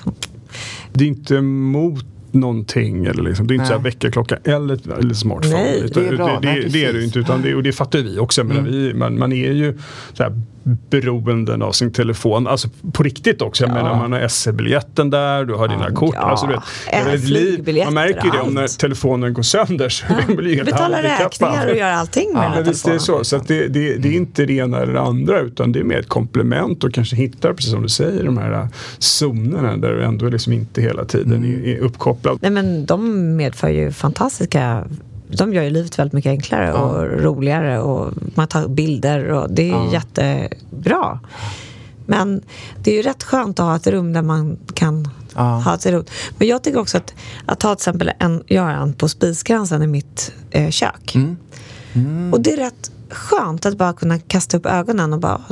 Det är inte emot någonting eller liksom. Det är inte så här väckarklocka eller smartphone. Nej, det är bra. Det är det inte, utan och det fattar vi också. Man är ju så här beroenden av sin telefon, alltså på riktigt också. Jag menar, man har SE-biljetten där, du har dina kort, alltså du vet, man märker ju det om när telefonen går sönder, så blir helt betala räkningar och göra allting med men visst är det så att det är inte det ena eller det andra, utan det är mer ett komplement och kanske hittar, precis som du säger, de här zonerna där du ändå liksom inte hela tiden är uppkopplad. Nej, men de medför ju fantastiska. De gör ju livet väldigt mycket enklare och roligare, och man tar bilder och det är jättebra. Men det är ju rätt skönt att ha ett rum där man kan ha ett rum. Men jag tycker också att ta till exempel jag har en på spisgränsen i mitt kök. Och det är rätt skönt att bara kunna kasta upp ögonen och bara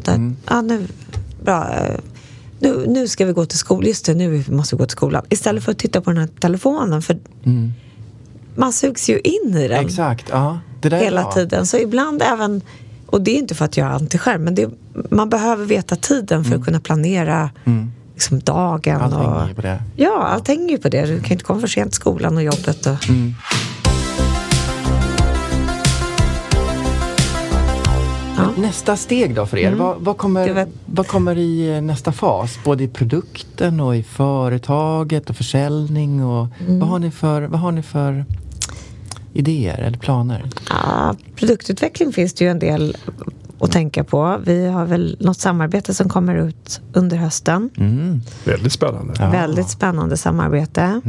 nu ska vi gå till skolan. Just det, nu måste vi gå till skolan. Istället för att titta på den här telefonen, för man sugs ju in i den. Exakt, det där hela tiden. Så ibland även, och det är inte för att jag är antiskärm, men man behöver veta tiden för att kunna planera liksom dagen. Allt hänger ju på det. Ja, allt hänger ju på det. Du kan inte komma för sent till skolan och jobbet. Och... Nästa steg då för er? Vad kommer i nästa fas? Både i produkten och i företaget och försäljning och vad har ni för idéer eller planer? Ja, produktutveckling finns det ju en del att tänka på. Vi har väl något samarbete som kommer ut under hösten. Väldigt spännande. Väldigt spännande samarbete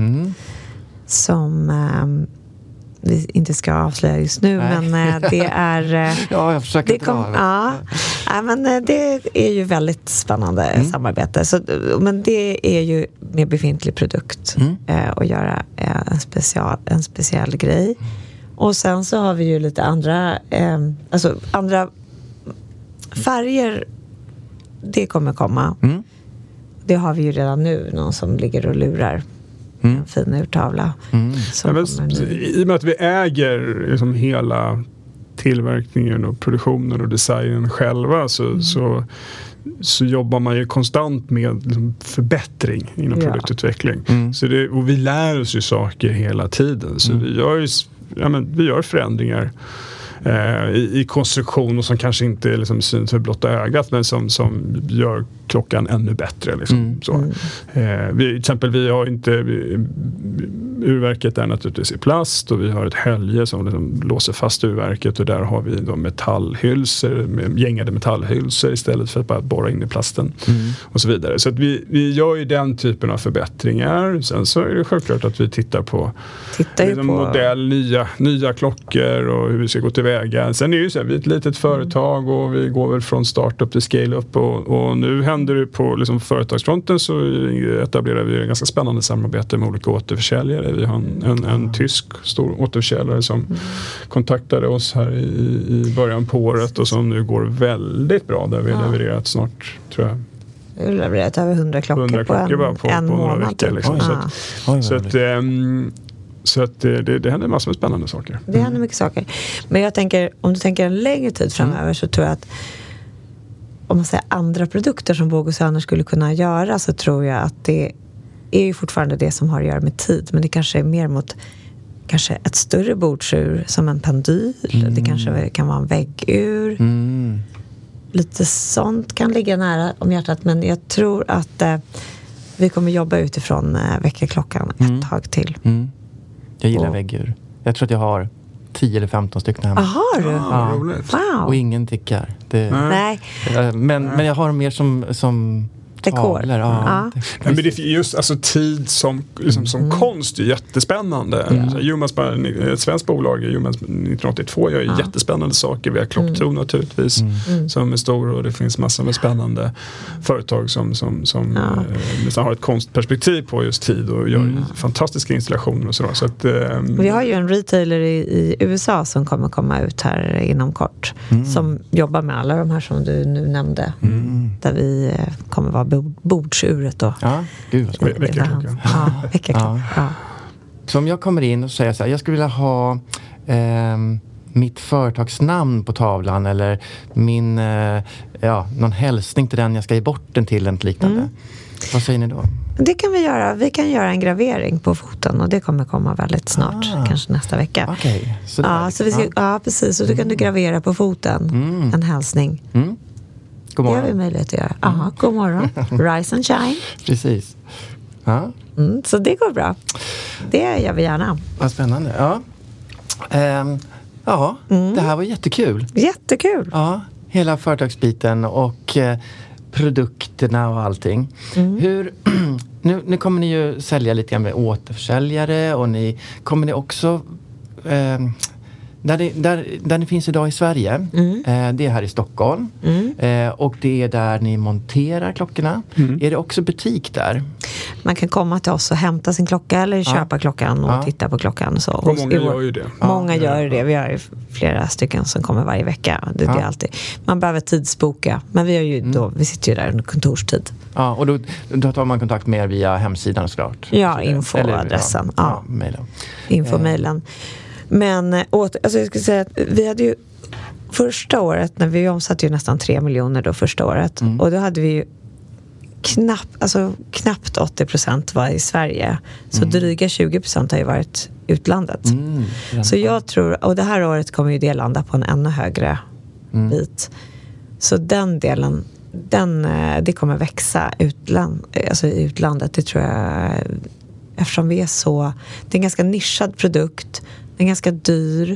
som vi inte ska avslöja just nu. Men det är jag försöker men det är ju väldigt spännande samarbete. Så, men det är ju med befintlig produkt och göra en speciell grej. Och sen så har vi ju lite andra andra färger. Det kommer komma. Det har vi ju redan nu, någon som ligger och lurar. En fin urtavla. I och med att vi äger liksom hela tillverkningen och produktionen och designen själva, så jobbar man ju konstant med liksom förbättring inom produktutveckling. Och vi lär oss ju saker hela tiden. Så vi gör förändringar i konstruktion och som kanske inte är liksom syns för blotta ögat, men som gör klockan ännu bättre liksom. Till exempel vi har inte urverket är naturligtvis i plast, och vi har ett hölje som liksom låser fast urverket, och där har vi då metallhylsor, gängade metallhylsor istället för att bara borra in i plasten och så vidare. Så att vi gör ju den typen av förbättringar. Sen så är det självklart att vi tittar på modell, nya klockor och hur vi ska gå tillväga. Sen är det ju så här, vi är ett litet företag och vi går väl från startup till scale-up, och nu händer det på liksom företagsfronten, så etablerar vi en ganska spännande samarbete med olika återförsäljare. Vi har en tysk stor återförsäljare som kontaktade oss här i början på året, och som nu går väldigt bra, där vi har levererat snart, tror jag. Vi har levererat över 100 klockor på en några månad. veckor. Liksom. Så att det händer massor med spännande saker. Det händer mycket saker. Men jag tänker, om du tänker en längre tid framöver, så tror jag att om man säger andra produkter som Båg & Söner skulle kunna göra, så tror jag att det är ju fortfarande det som har att göra med tid, men det kanske är mer mot kanske ett större bordsur som en pendyl. Det kanske kan vara en väggur. Lite sånt kan ligga nära om hjärtat, men jag tror att vi kommer jobba utifrån väckarklockan ett tag till. Jag gillar väggur. Jag tror att jag har 10 eller 15 stycken hemma. Har du? Ja. Wow. Och ingen tickar. Nej. Men jag har mer som dekor. Men det är just alltså, tid som konst är jättespännande. Jumans, ett svenskt bolag, Jumans 1982, gör jättespännande saker. Vi har Klocktro naturligtvis som är stor, och det finns massor med spännande företag som har ett konstperspektiv på just tid och gör fantastiska installationer och sådär. Så att, vi har ju en retailer i USA som kommer komma ut här inom kort, som jobbar med alla de här som du nu nämnde, där vi kommer vara bordsuret då. Väckarklockan. Väckarklockan. Så om jag kommer in och säger så här, jag skulle vilja ha mitt företagsnamn på tavlan eller min, någon hälsning till den jag ska ge bort den till eller liknande. Vad säger ni då? Det kan vi göra. Vi kan göra en gravering på foten och det kommer komma väldigt snart, kanske nästa vecka. Okej. Precis. Så då kan du gravera på foten en hälsning. God morgon. Det har vi möjlighet att göra. God morgon. Rise and shine. Precis. Ja. Så det går bra. Det gör vi gärna. Vad spännande. Ja. Det här var jättekul. Jättekul. Ja, hela företagsbiten och produkterna och allting. Hur, nu kommer ni ju sälja lite grann med återförsäljare och kommer ni också där ni finns idag i Sverige, det är här i Stockholm och det är där ni monterar klockorna. Är det också butik där? Man kan komma till oss och hämta sin klocka eller köpa klockan och titta på klockan. Så. Och många gör ju det. Många gör det. Vi har flera stycken som kommer varje vecka. Det är alltid. Man behöver tidsboka. Men vi, har ju vi sitter ju där under kontorstid. Ja, och då tar man kontakt med er via hemsidan såklart. Ja, infoadressen. Mejlen. Info-mailen. Men jag skulle säga att vi hade ju första året, när vi omsatte ju nästan 3 miljoner då första året. Och då hade vi ju knappt 80% var i Sverige. Så dryga 20% har ju varit utlandet. Så jag tror, och det här året kommer ju det landa på en ännu högre bit. Så den delen, det kommer växa i utlandet, det tror jag. Eftersom vi är så, det är en ganska nischad produkt. Den är ganska dyr.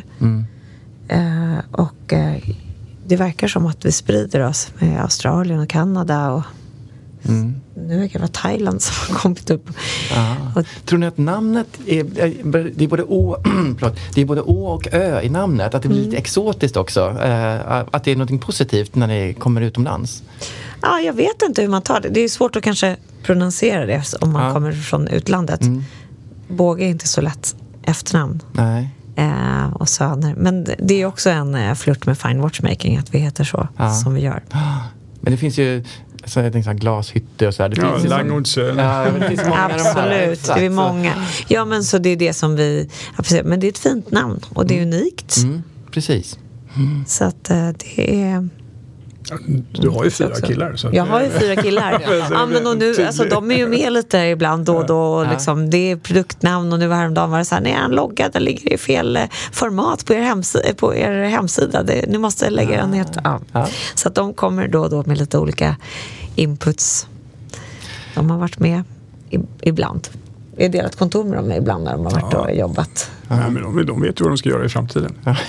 Och det verkar som att vi sprider oss med Australien och Kanada och nu verkar det vara Thailand som har kommit upp. Tror ni att namnet det är både å och ö i namnet, att det blir lite exotiskt också, att det är något positivt när det kommer utomlands? Ja, jag vet inte hur man tar det. Det är svårt att kanske pronunciera det om man kommer från utlandet. Båge är inte så lätt efternamn. Nej. Och söner. Men det är också en flört med fine watchmaking att vi heter så som vi gör. Men det finns ju jag tänkte glashytte och så här. Det finns Langordsön. Det finns många. Absolut, det är många. Ja, men så det är det som vi... Men det är ett fint namn och det är unikt. Precis. Så att det är... Du har ju 4 killar. Så jag har ju 4 killar. Men och nu, de är ju med lite ibland då och då. Liksom, det är produktnamn och nu häromdagen var det så här, nej, en logga, den ligger i fel format på er hemsida. Ni måste lägga den helt... Så att de kommer då och då med lite olika inputs. De har varit med ibland. Vi har delat kontor med dem ibland när de har varit och jobbat. Ja, men de vet ju vad de ska göra i framtiden.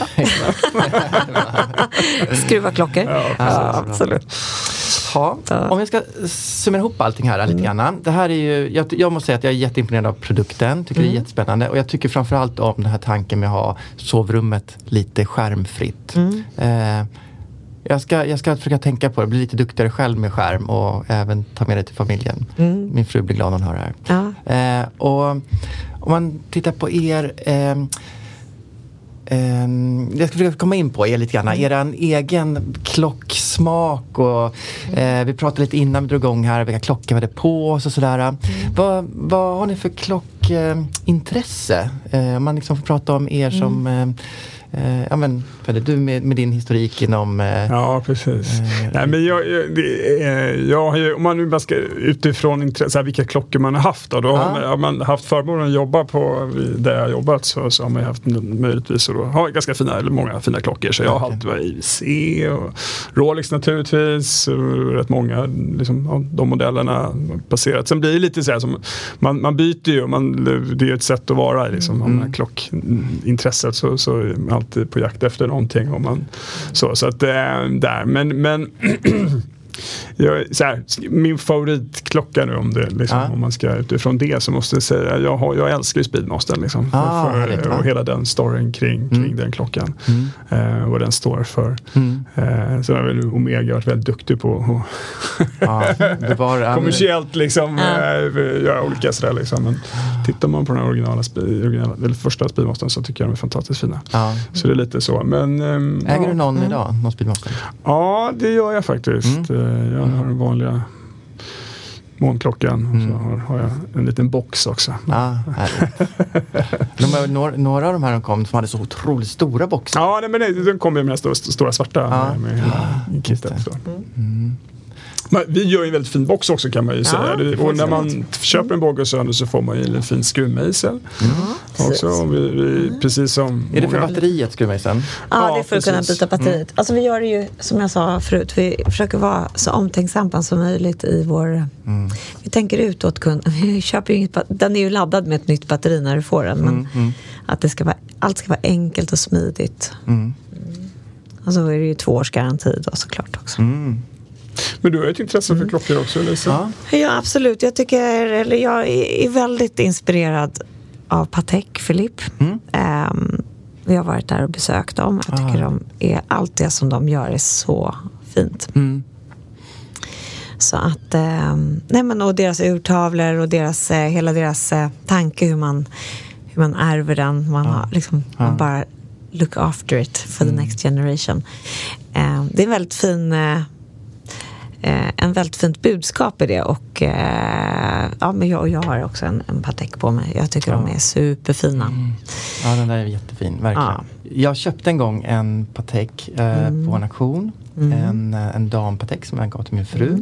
Skruva klockor. Ja, absolut. Om jag ska summera ihop allting här lite grann. Det här är ju, jag måste säga att jag är jätteimponerad av produkten. Tycker det är jättespännande. Och jag tycker framförallt om den här tanken med att ha sovrummet lite skärmfritt. Jag ska försöka tänka på det. Bli lite duktigare själv med skärm och även ta med det till familjen. Min fru blir glad när hon hör det här. Och om man tittar på er... jag ska försöka komma in på er lite grann. Er egen klocksmak och vi pratade lite innan vi drog igång här vilka klockor var det på oss och sådär. Vad har ni för klockintresse? Om man liksom får prata om er som... du med din historik inom... Ja, precis. Nej, men jag har ju, om man nu bara ska utifrån intresse, vilka klockor man har haft då har man haft förmånen att jobba på där jag har jobbat så har man haft möjligtvis att ha ganska många fina klockor. Så jag har alltid varit IWC och Rolex naturligtvis, rätt många liksom, de modellerna passerat. Sen blir det lite så här som man byter ju, det är ett sätt att vara liksom, om man klockintresset så alltid på jakt efter någonting om man så att där men min favoritklocka nu om man ska utifrån det så måste jag säga jag älskar ju Speedmaster liksom, och hela den storyn kring den klockan vad den står för. Så har väl Omega varit väldigt duktig på kommersiellt liksom göra olika sådär liksom. Men tittar man på den originala eller första Speedmastern så tycker jag de är fantastiskt fina. Så det är lite så. Men äger du någon idag? Någon Speedmaster? Ja, det gör jag faktiskt. Jag har den vanliga månklockan. Och så har jag en liten box också. Ja, några av de här kom som hade så otroligt stora boxar. Ja, men den kom ju med den stora svarta. Med Men vi gör ju en väldigt fin box också, kan man ju säga. Och när man köper en Båge & Söner så får man ju en fin skruvmejsel. Också, vi, precis som är det för batteriet, skruvmejseln? Ja, det är för att kunna byta batteriet. Alltså vi gör det ju, som jag sa förut, vi försöker vara så omtänksamma som möjligt i vår... Vi tänker utåt kunden. Vi köper ju inget, den är ju laddad med ett nytt batteri när du får den. Men att det ska vara, allt ska vara enkelt och smidigt. Och så är det ju 2 års garanti då, såklart också. Men du har ett intresse för klockor också, Lisa? Ja, absolut. Jag är väldigt inspirerad av Patek Philippe. Vi har varit där och besökt dem. Jag tycker allt det som de gör är så fint. Så att och deras urtavlor och hela deras tanke hur man ärver den. Man har liksom man bara look after it for the next generation. Det är en väldigt fin en väldigt fint budskap i det, och men jag har också en Patek på mig. Jag tycker de är superfina. Ja, den där är jättefin, verkligen. Jag köpte en gång en Patek på en auktion. En dam-Patek som jag gav till min fru.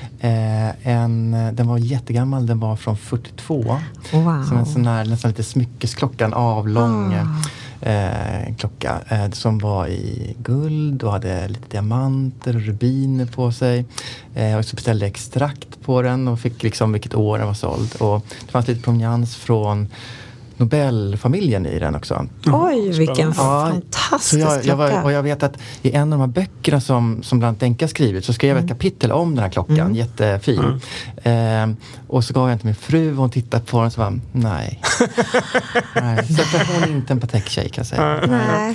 Den var jättegammal, den var från 42. Som en sån här nästan lite smyckesklocka, en avlång klocka som var i guld och hade lite diamanter och rubiner på sig. Och så beställde jag extrakt på den och fick liksom vilket år den var såld. Och det fanns lite provenans från Nobelfamiljen i den också. Oj, vilken fantastisk klocka. Och jag vet att i en av de här böckerna som bland annat Denka skrivit så skrev jag ett kapitel om den här klockan. Jättefin. Och så gav jag till min fru och hon tittade på den och så var nej. Så hon är inte en Patek-tjej, kan jag säga. Nej.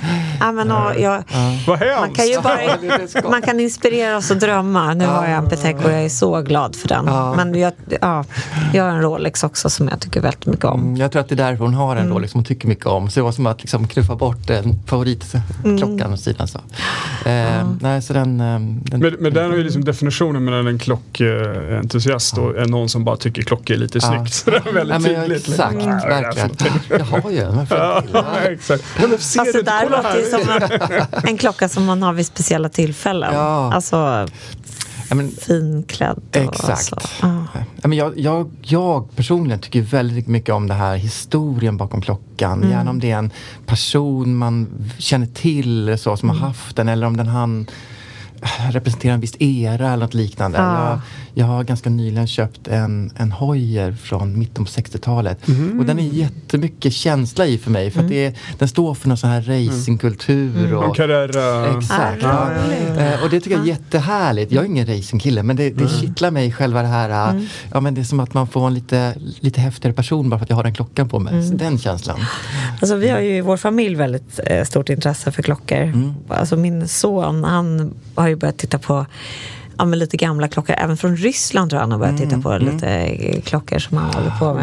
Man kan ju bara man kan inspirera oss och drömma. Nu har jag en Patek och jag är så glad för den. Men jag har en Rolex också som jag tycker väldigt mycket om. Jag tror att det är därför hon har en Rolex som hon tycker mycket om. Så det var som att liksom knuffa bort en favoritklockan och sidan så. Nej, så den men den har ju liksom definitionen mellan en klockentusiast och någon som bara tycker klockor är lite snyggt. Så det är väldigt tydligt. Exakt, verkligen. Jag har ju en. Exakt. Fast det där låter ju som en klocka som man har vid speciella tillfällen. Alltså finklädd. Exakt. Jag personligen tycker väldigt mycket om det här historien bakom klockan. Gärna om det är en person man känner till så, som har haft den, eller om den representerar en viss era eller något liknande. Jag har ganska nyligen köpt en Heuer från mitten på 60-talet. Och den är jättemycket känsla i för mig. För att den står för någon sån här racingkultur. Och exakt. Och det tycker jag är jättehärligt. Jag är ingen racingkille, men det kittlar mig själva det här. Men det är som att man får en lite häftigare person bara för att jag har den klockan på mig. Så den känslan. Alltså vi har ju i vår familj väldigt stort intresse för klockor. Alltså min son, han har ju börjat titta på lite gamla klockor. Även från Ryssland tror jag han har börjat titta på lite klockor som han håller på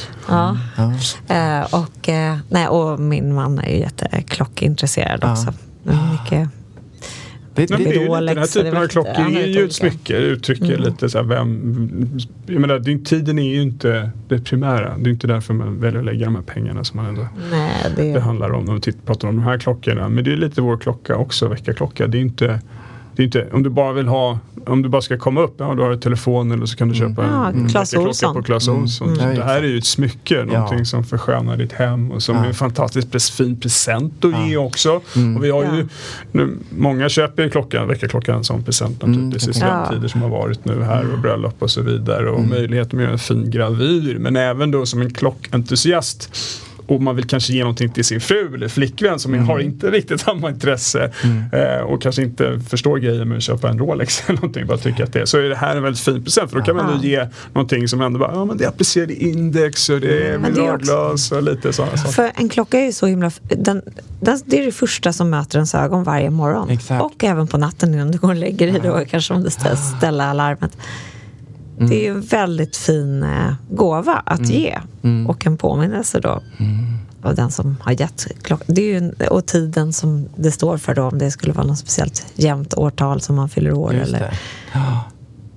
med. Och min man är ju jätteklockerintresserad också. Mycket den här typen av klockor är ju ett smycke, uttrycker lite så här, tiden är ju inte det primära. Det är inte därför man väljer att lägga de här pengarna som man ändå det handlar om när vi pratar om de här klockorna. Men det är lite vår klocka också, väckarklocka. Det är inte om du bara ska komma upp, då har du telefon, eller så kan du köpa en klocka på Clas Ohlson. Det här är ju ett smycke, någonting som förskönar ditt hem och som är en fantastiskt fin present att ge också. Och vi har ju många köper väckarklockan som present naturligtvis i studenttider som har varit nu här och bröllop och så vidare, och möjlighet att göra en fin gravyr, men även då som en klockentusiast. Och man vill kanske ge någonting till sin fru eller flickvän som har inte riktigt samma intresse och kanske inte förstår grejer med att köpa en Rolex eller någonting, bara tycker att det är. Så är det här en väldigt fin present, för då kan man ge någonting som ändå bara, men det är applicerade index och det är miljardglas och lite sådana saker. För en klocka är ju så himla... det är det första som möter ens ögon varje morgon. Exakt. Och även på natten innan du går och lägger dig då, kanske om du ställer alarmet. Det är ju en väldigt fin gåva att ge. Och en påminnelse då av den som har gett klockan. Det är ju och tiden som det står för då, om det skulle vara något speciellt jämnt årtal som man fyller år. Just eller.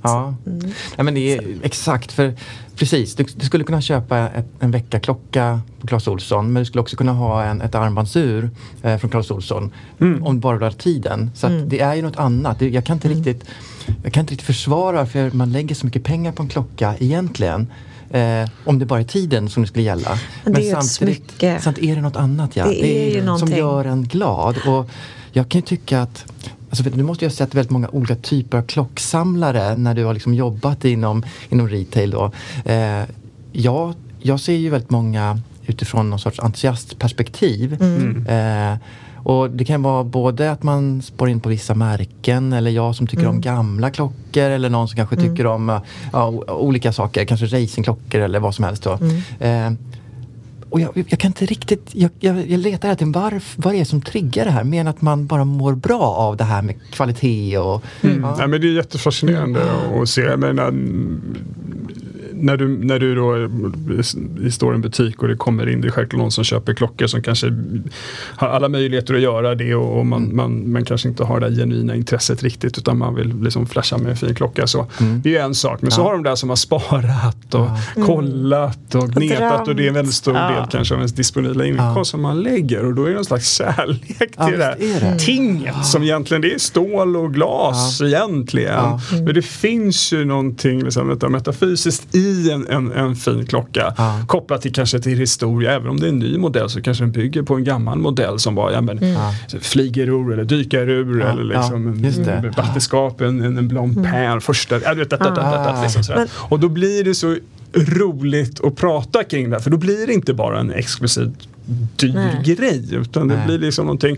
Ja, ja men det är exakt. För precis, du skulle kunna köpa en väckarklocka på Clas Ohlson, men du skulle också kunna ha ett armbandsur från Clas Ohlson om bara du har tiden. Så att det är ju något annat. Jag kan inte riktigt försvara för man lägger så mycket pengar på en klocka egentligen. Om det bara är tiden som det skulle gälla. Men samtidigt är det något annat. Ja. Det är som gör en glad. Och jag kan ju tycka att alltså, du måste ju ha sett väldigt många olika typer av klocksamlare när du har liksom jobbat inom retail då. Jag ser ju väldigt många utifrån någon sorts entusiastperspektiv. Och det kan vara både att man spår in på vissa märken, eller jag som tycker om gamla klockor, eller någon som kanske tycker om olika saker, kanske racingklockor eller vad som helst då. Och jag kan inte riktigt, jag letar här till vad det är som triggar det här, men att man bara mår bra av det här med kvalitet och... Ja, men det är jättefascinerande att se. Jag menar, när du då står i en butik och det kommer in, det är självklart någon som köper klockor som kanske har alla möjligheter att göra det, och man kanske inte har det genuina intresset riktigt, utan man vill liksom flasha med en fin klocka. Så det är ju en sak. Men så har de där som har sparat och kollat och gnetat, och det är en väldigt stor del kanske av ens disponibla inkomst som man lägger, och då är det någon slags kärlek till det här tinget som egentligen det är stål och glas egentligen. Men det finns ju någonting liksom, metafysiskt i en fin klocka kopplat till kanske till historia. Även om det är en ny modell så kanske den bygger på en gammal modell som var flygerur eller dykarur eller liksom batterskap, en blond pär första liksom sådär. Och då blir det så roligt att prata kring det, för då blir det inte bara en exklusiv dyr grej, utan det blir liksom någonting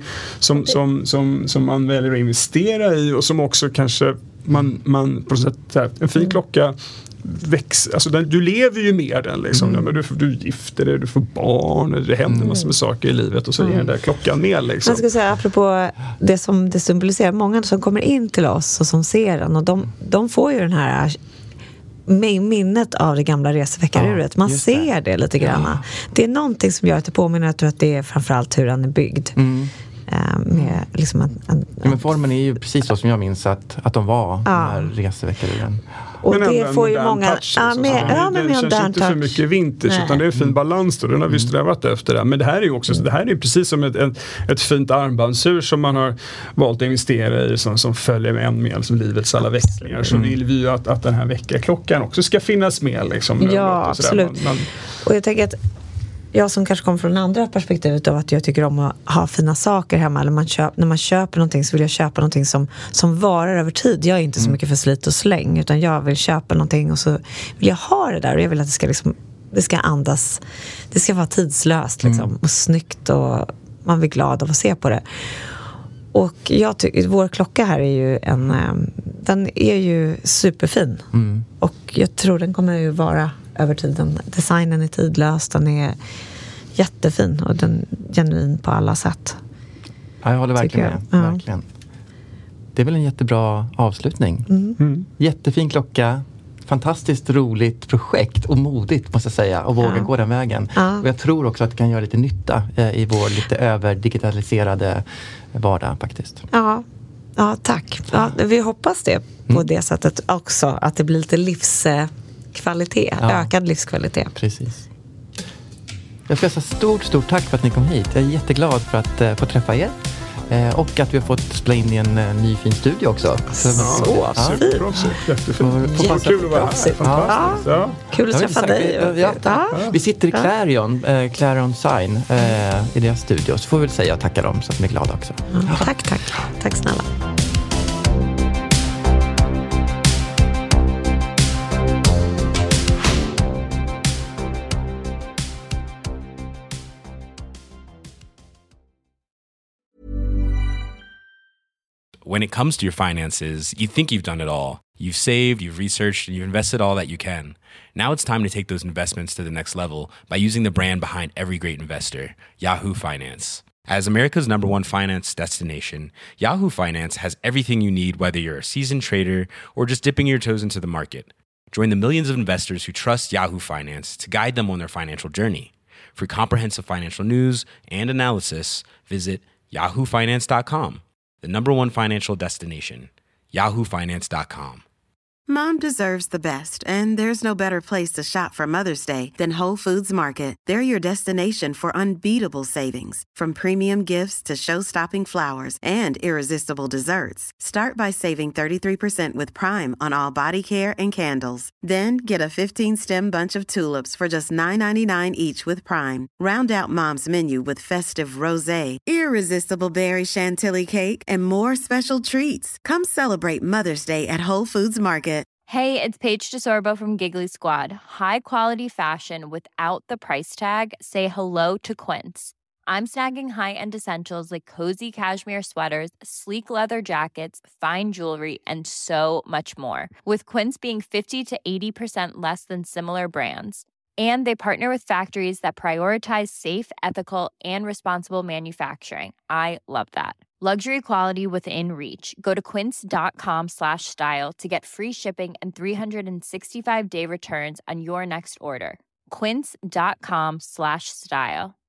som man väljer att investera i, och som också kanske man på något sätt, en fin klocka alltså du lever ju med den liksom. Men du gifter dig, du får barn, det händer massor med saker i livet, och så är den där klockan med liksom. Jag ska säga, apropå det som det symboliserar, många som kommer in till oss och som ser den, och de får ju den här minnet av det gamla reseveckaruret. Man ser det lite grann. Det är någonting som gör att det påminner, jag tror att det är framförallt hur den är byggd. Med liksom men formen är ju precis så som jag minns att de var, den här reseveckaruren. Och men det får ju många touch, men det känns inte för mycket vintage, utan det är en fin balans då. Den har vi strävat efter det. Men det här är ju också det här är ju precis som ett fint armbandsur som man har valt att investera i, som följer med en med som livets alla växlingar. Så vill vi ju att den här veckaklockan också ska finnas med liksom. Ja, absolut. Och jag tänker att jag som kanske kommer från andra perspektivet av att jag tycker om att ha fina saker hemma, eller när man köper någonting så vill jag köpa någonting som varar över tid. Jag är inte så mycket för slit och släng, utan jag vill köpa någonting och så vill jag ha det där, och jag vill att det ska andas, det ska vara tidslöst liksom, och snyggt, och man blir glad av att se på det. Och jag tycker vår klocka här är ju den är ju superfin, och jag tror den kommer ju vara över tiden. Designen är tidlös, den är jättefin och den är genuin på alla sätt. Ja, jag håller verkligen med. Verkligen. Det är väl en jättebra avslutning. Jättefin klocka, fantastiskt roligt projekt och modigt måste jag säga, och våga gå den vägen. Och jag tror också att det kan göra lite nytta i vår lite överdigitaliserade vardag faktiskt. Ja, tack. Ja, vi hoppas det på det sättet också, att det blir lite livskvalitet, ökad livskvalitet. Precis. Jag ska säga stort tack för att ni kom hit. Jag är jätteglad för att få träffa er. Och att vi har fått spela in i en ny fin studio också. Jättefint. Kul att vara här. Kul att träffa dig. Vi sitter i Clarion Sign i deras studio. Så får vi väl säga och tacka dem så att de är glada också. Tack snälla. When it comes to your finances, you think you've done it all. You've saved, you've researched, and you've invested all that you can. Now it's time to take those investments to the next level by using the brand behind every great investor, Yahoo Finance. As America's #1 finance destination, Yahoo Finance has everything you need, whether you're a seasoned trader or just dipping your toes into the market. Join the millions of investors who trust Yahoo Finance to guide them on their financial journey. For comprehensive financial news and analysis, visit yahoofinance.com. The #1 financial destination, yahoofinance.com. Mom deserves the best, and there's no better place to shop for Mother's Day than Whole Foods Market. They're your destination for unbeatable savings, from premium gifts to show-stopping flowers and irresistible desserts. Start by saving 33% with Prime on all body care and candles. Then get a 15-stem bunch of tulips for just $9.99 each with Prime. Round out Mom's menu with festive rosé, irresistible berry chantilly cake, and more special treats. Come celebrate Mother's Day at Whole Foods Market. Hey, it's Paige DeSorbo from Giggly Squad. High quality fashion without the price tag. Say hello to Quince. I'm snagging high-end essentials like cozy cashmere sweaters, sleek leather jackets, fine jewelry, and so much more. With Quince being 50 to 80% less than similar brands. And they partner with factories that prioritize safe, ethical, and responsible manufacturing. I love that. Luxury quality within reach. Go to quince.com/style to get free shipping and 365-day returns on your next order. Quince.com/style.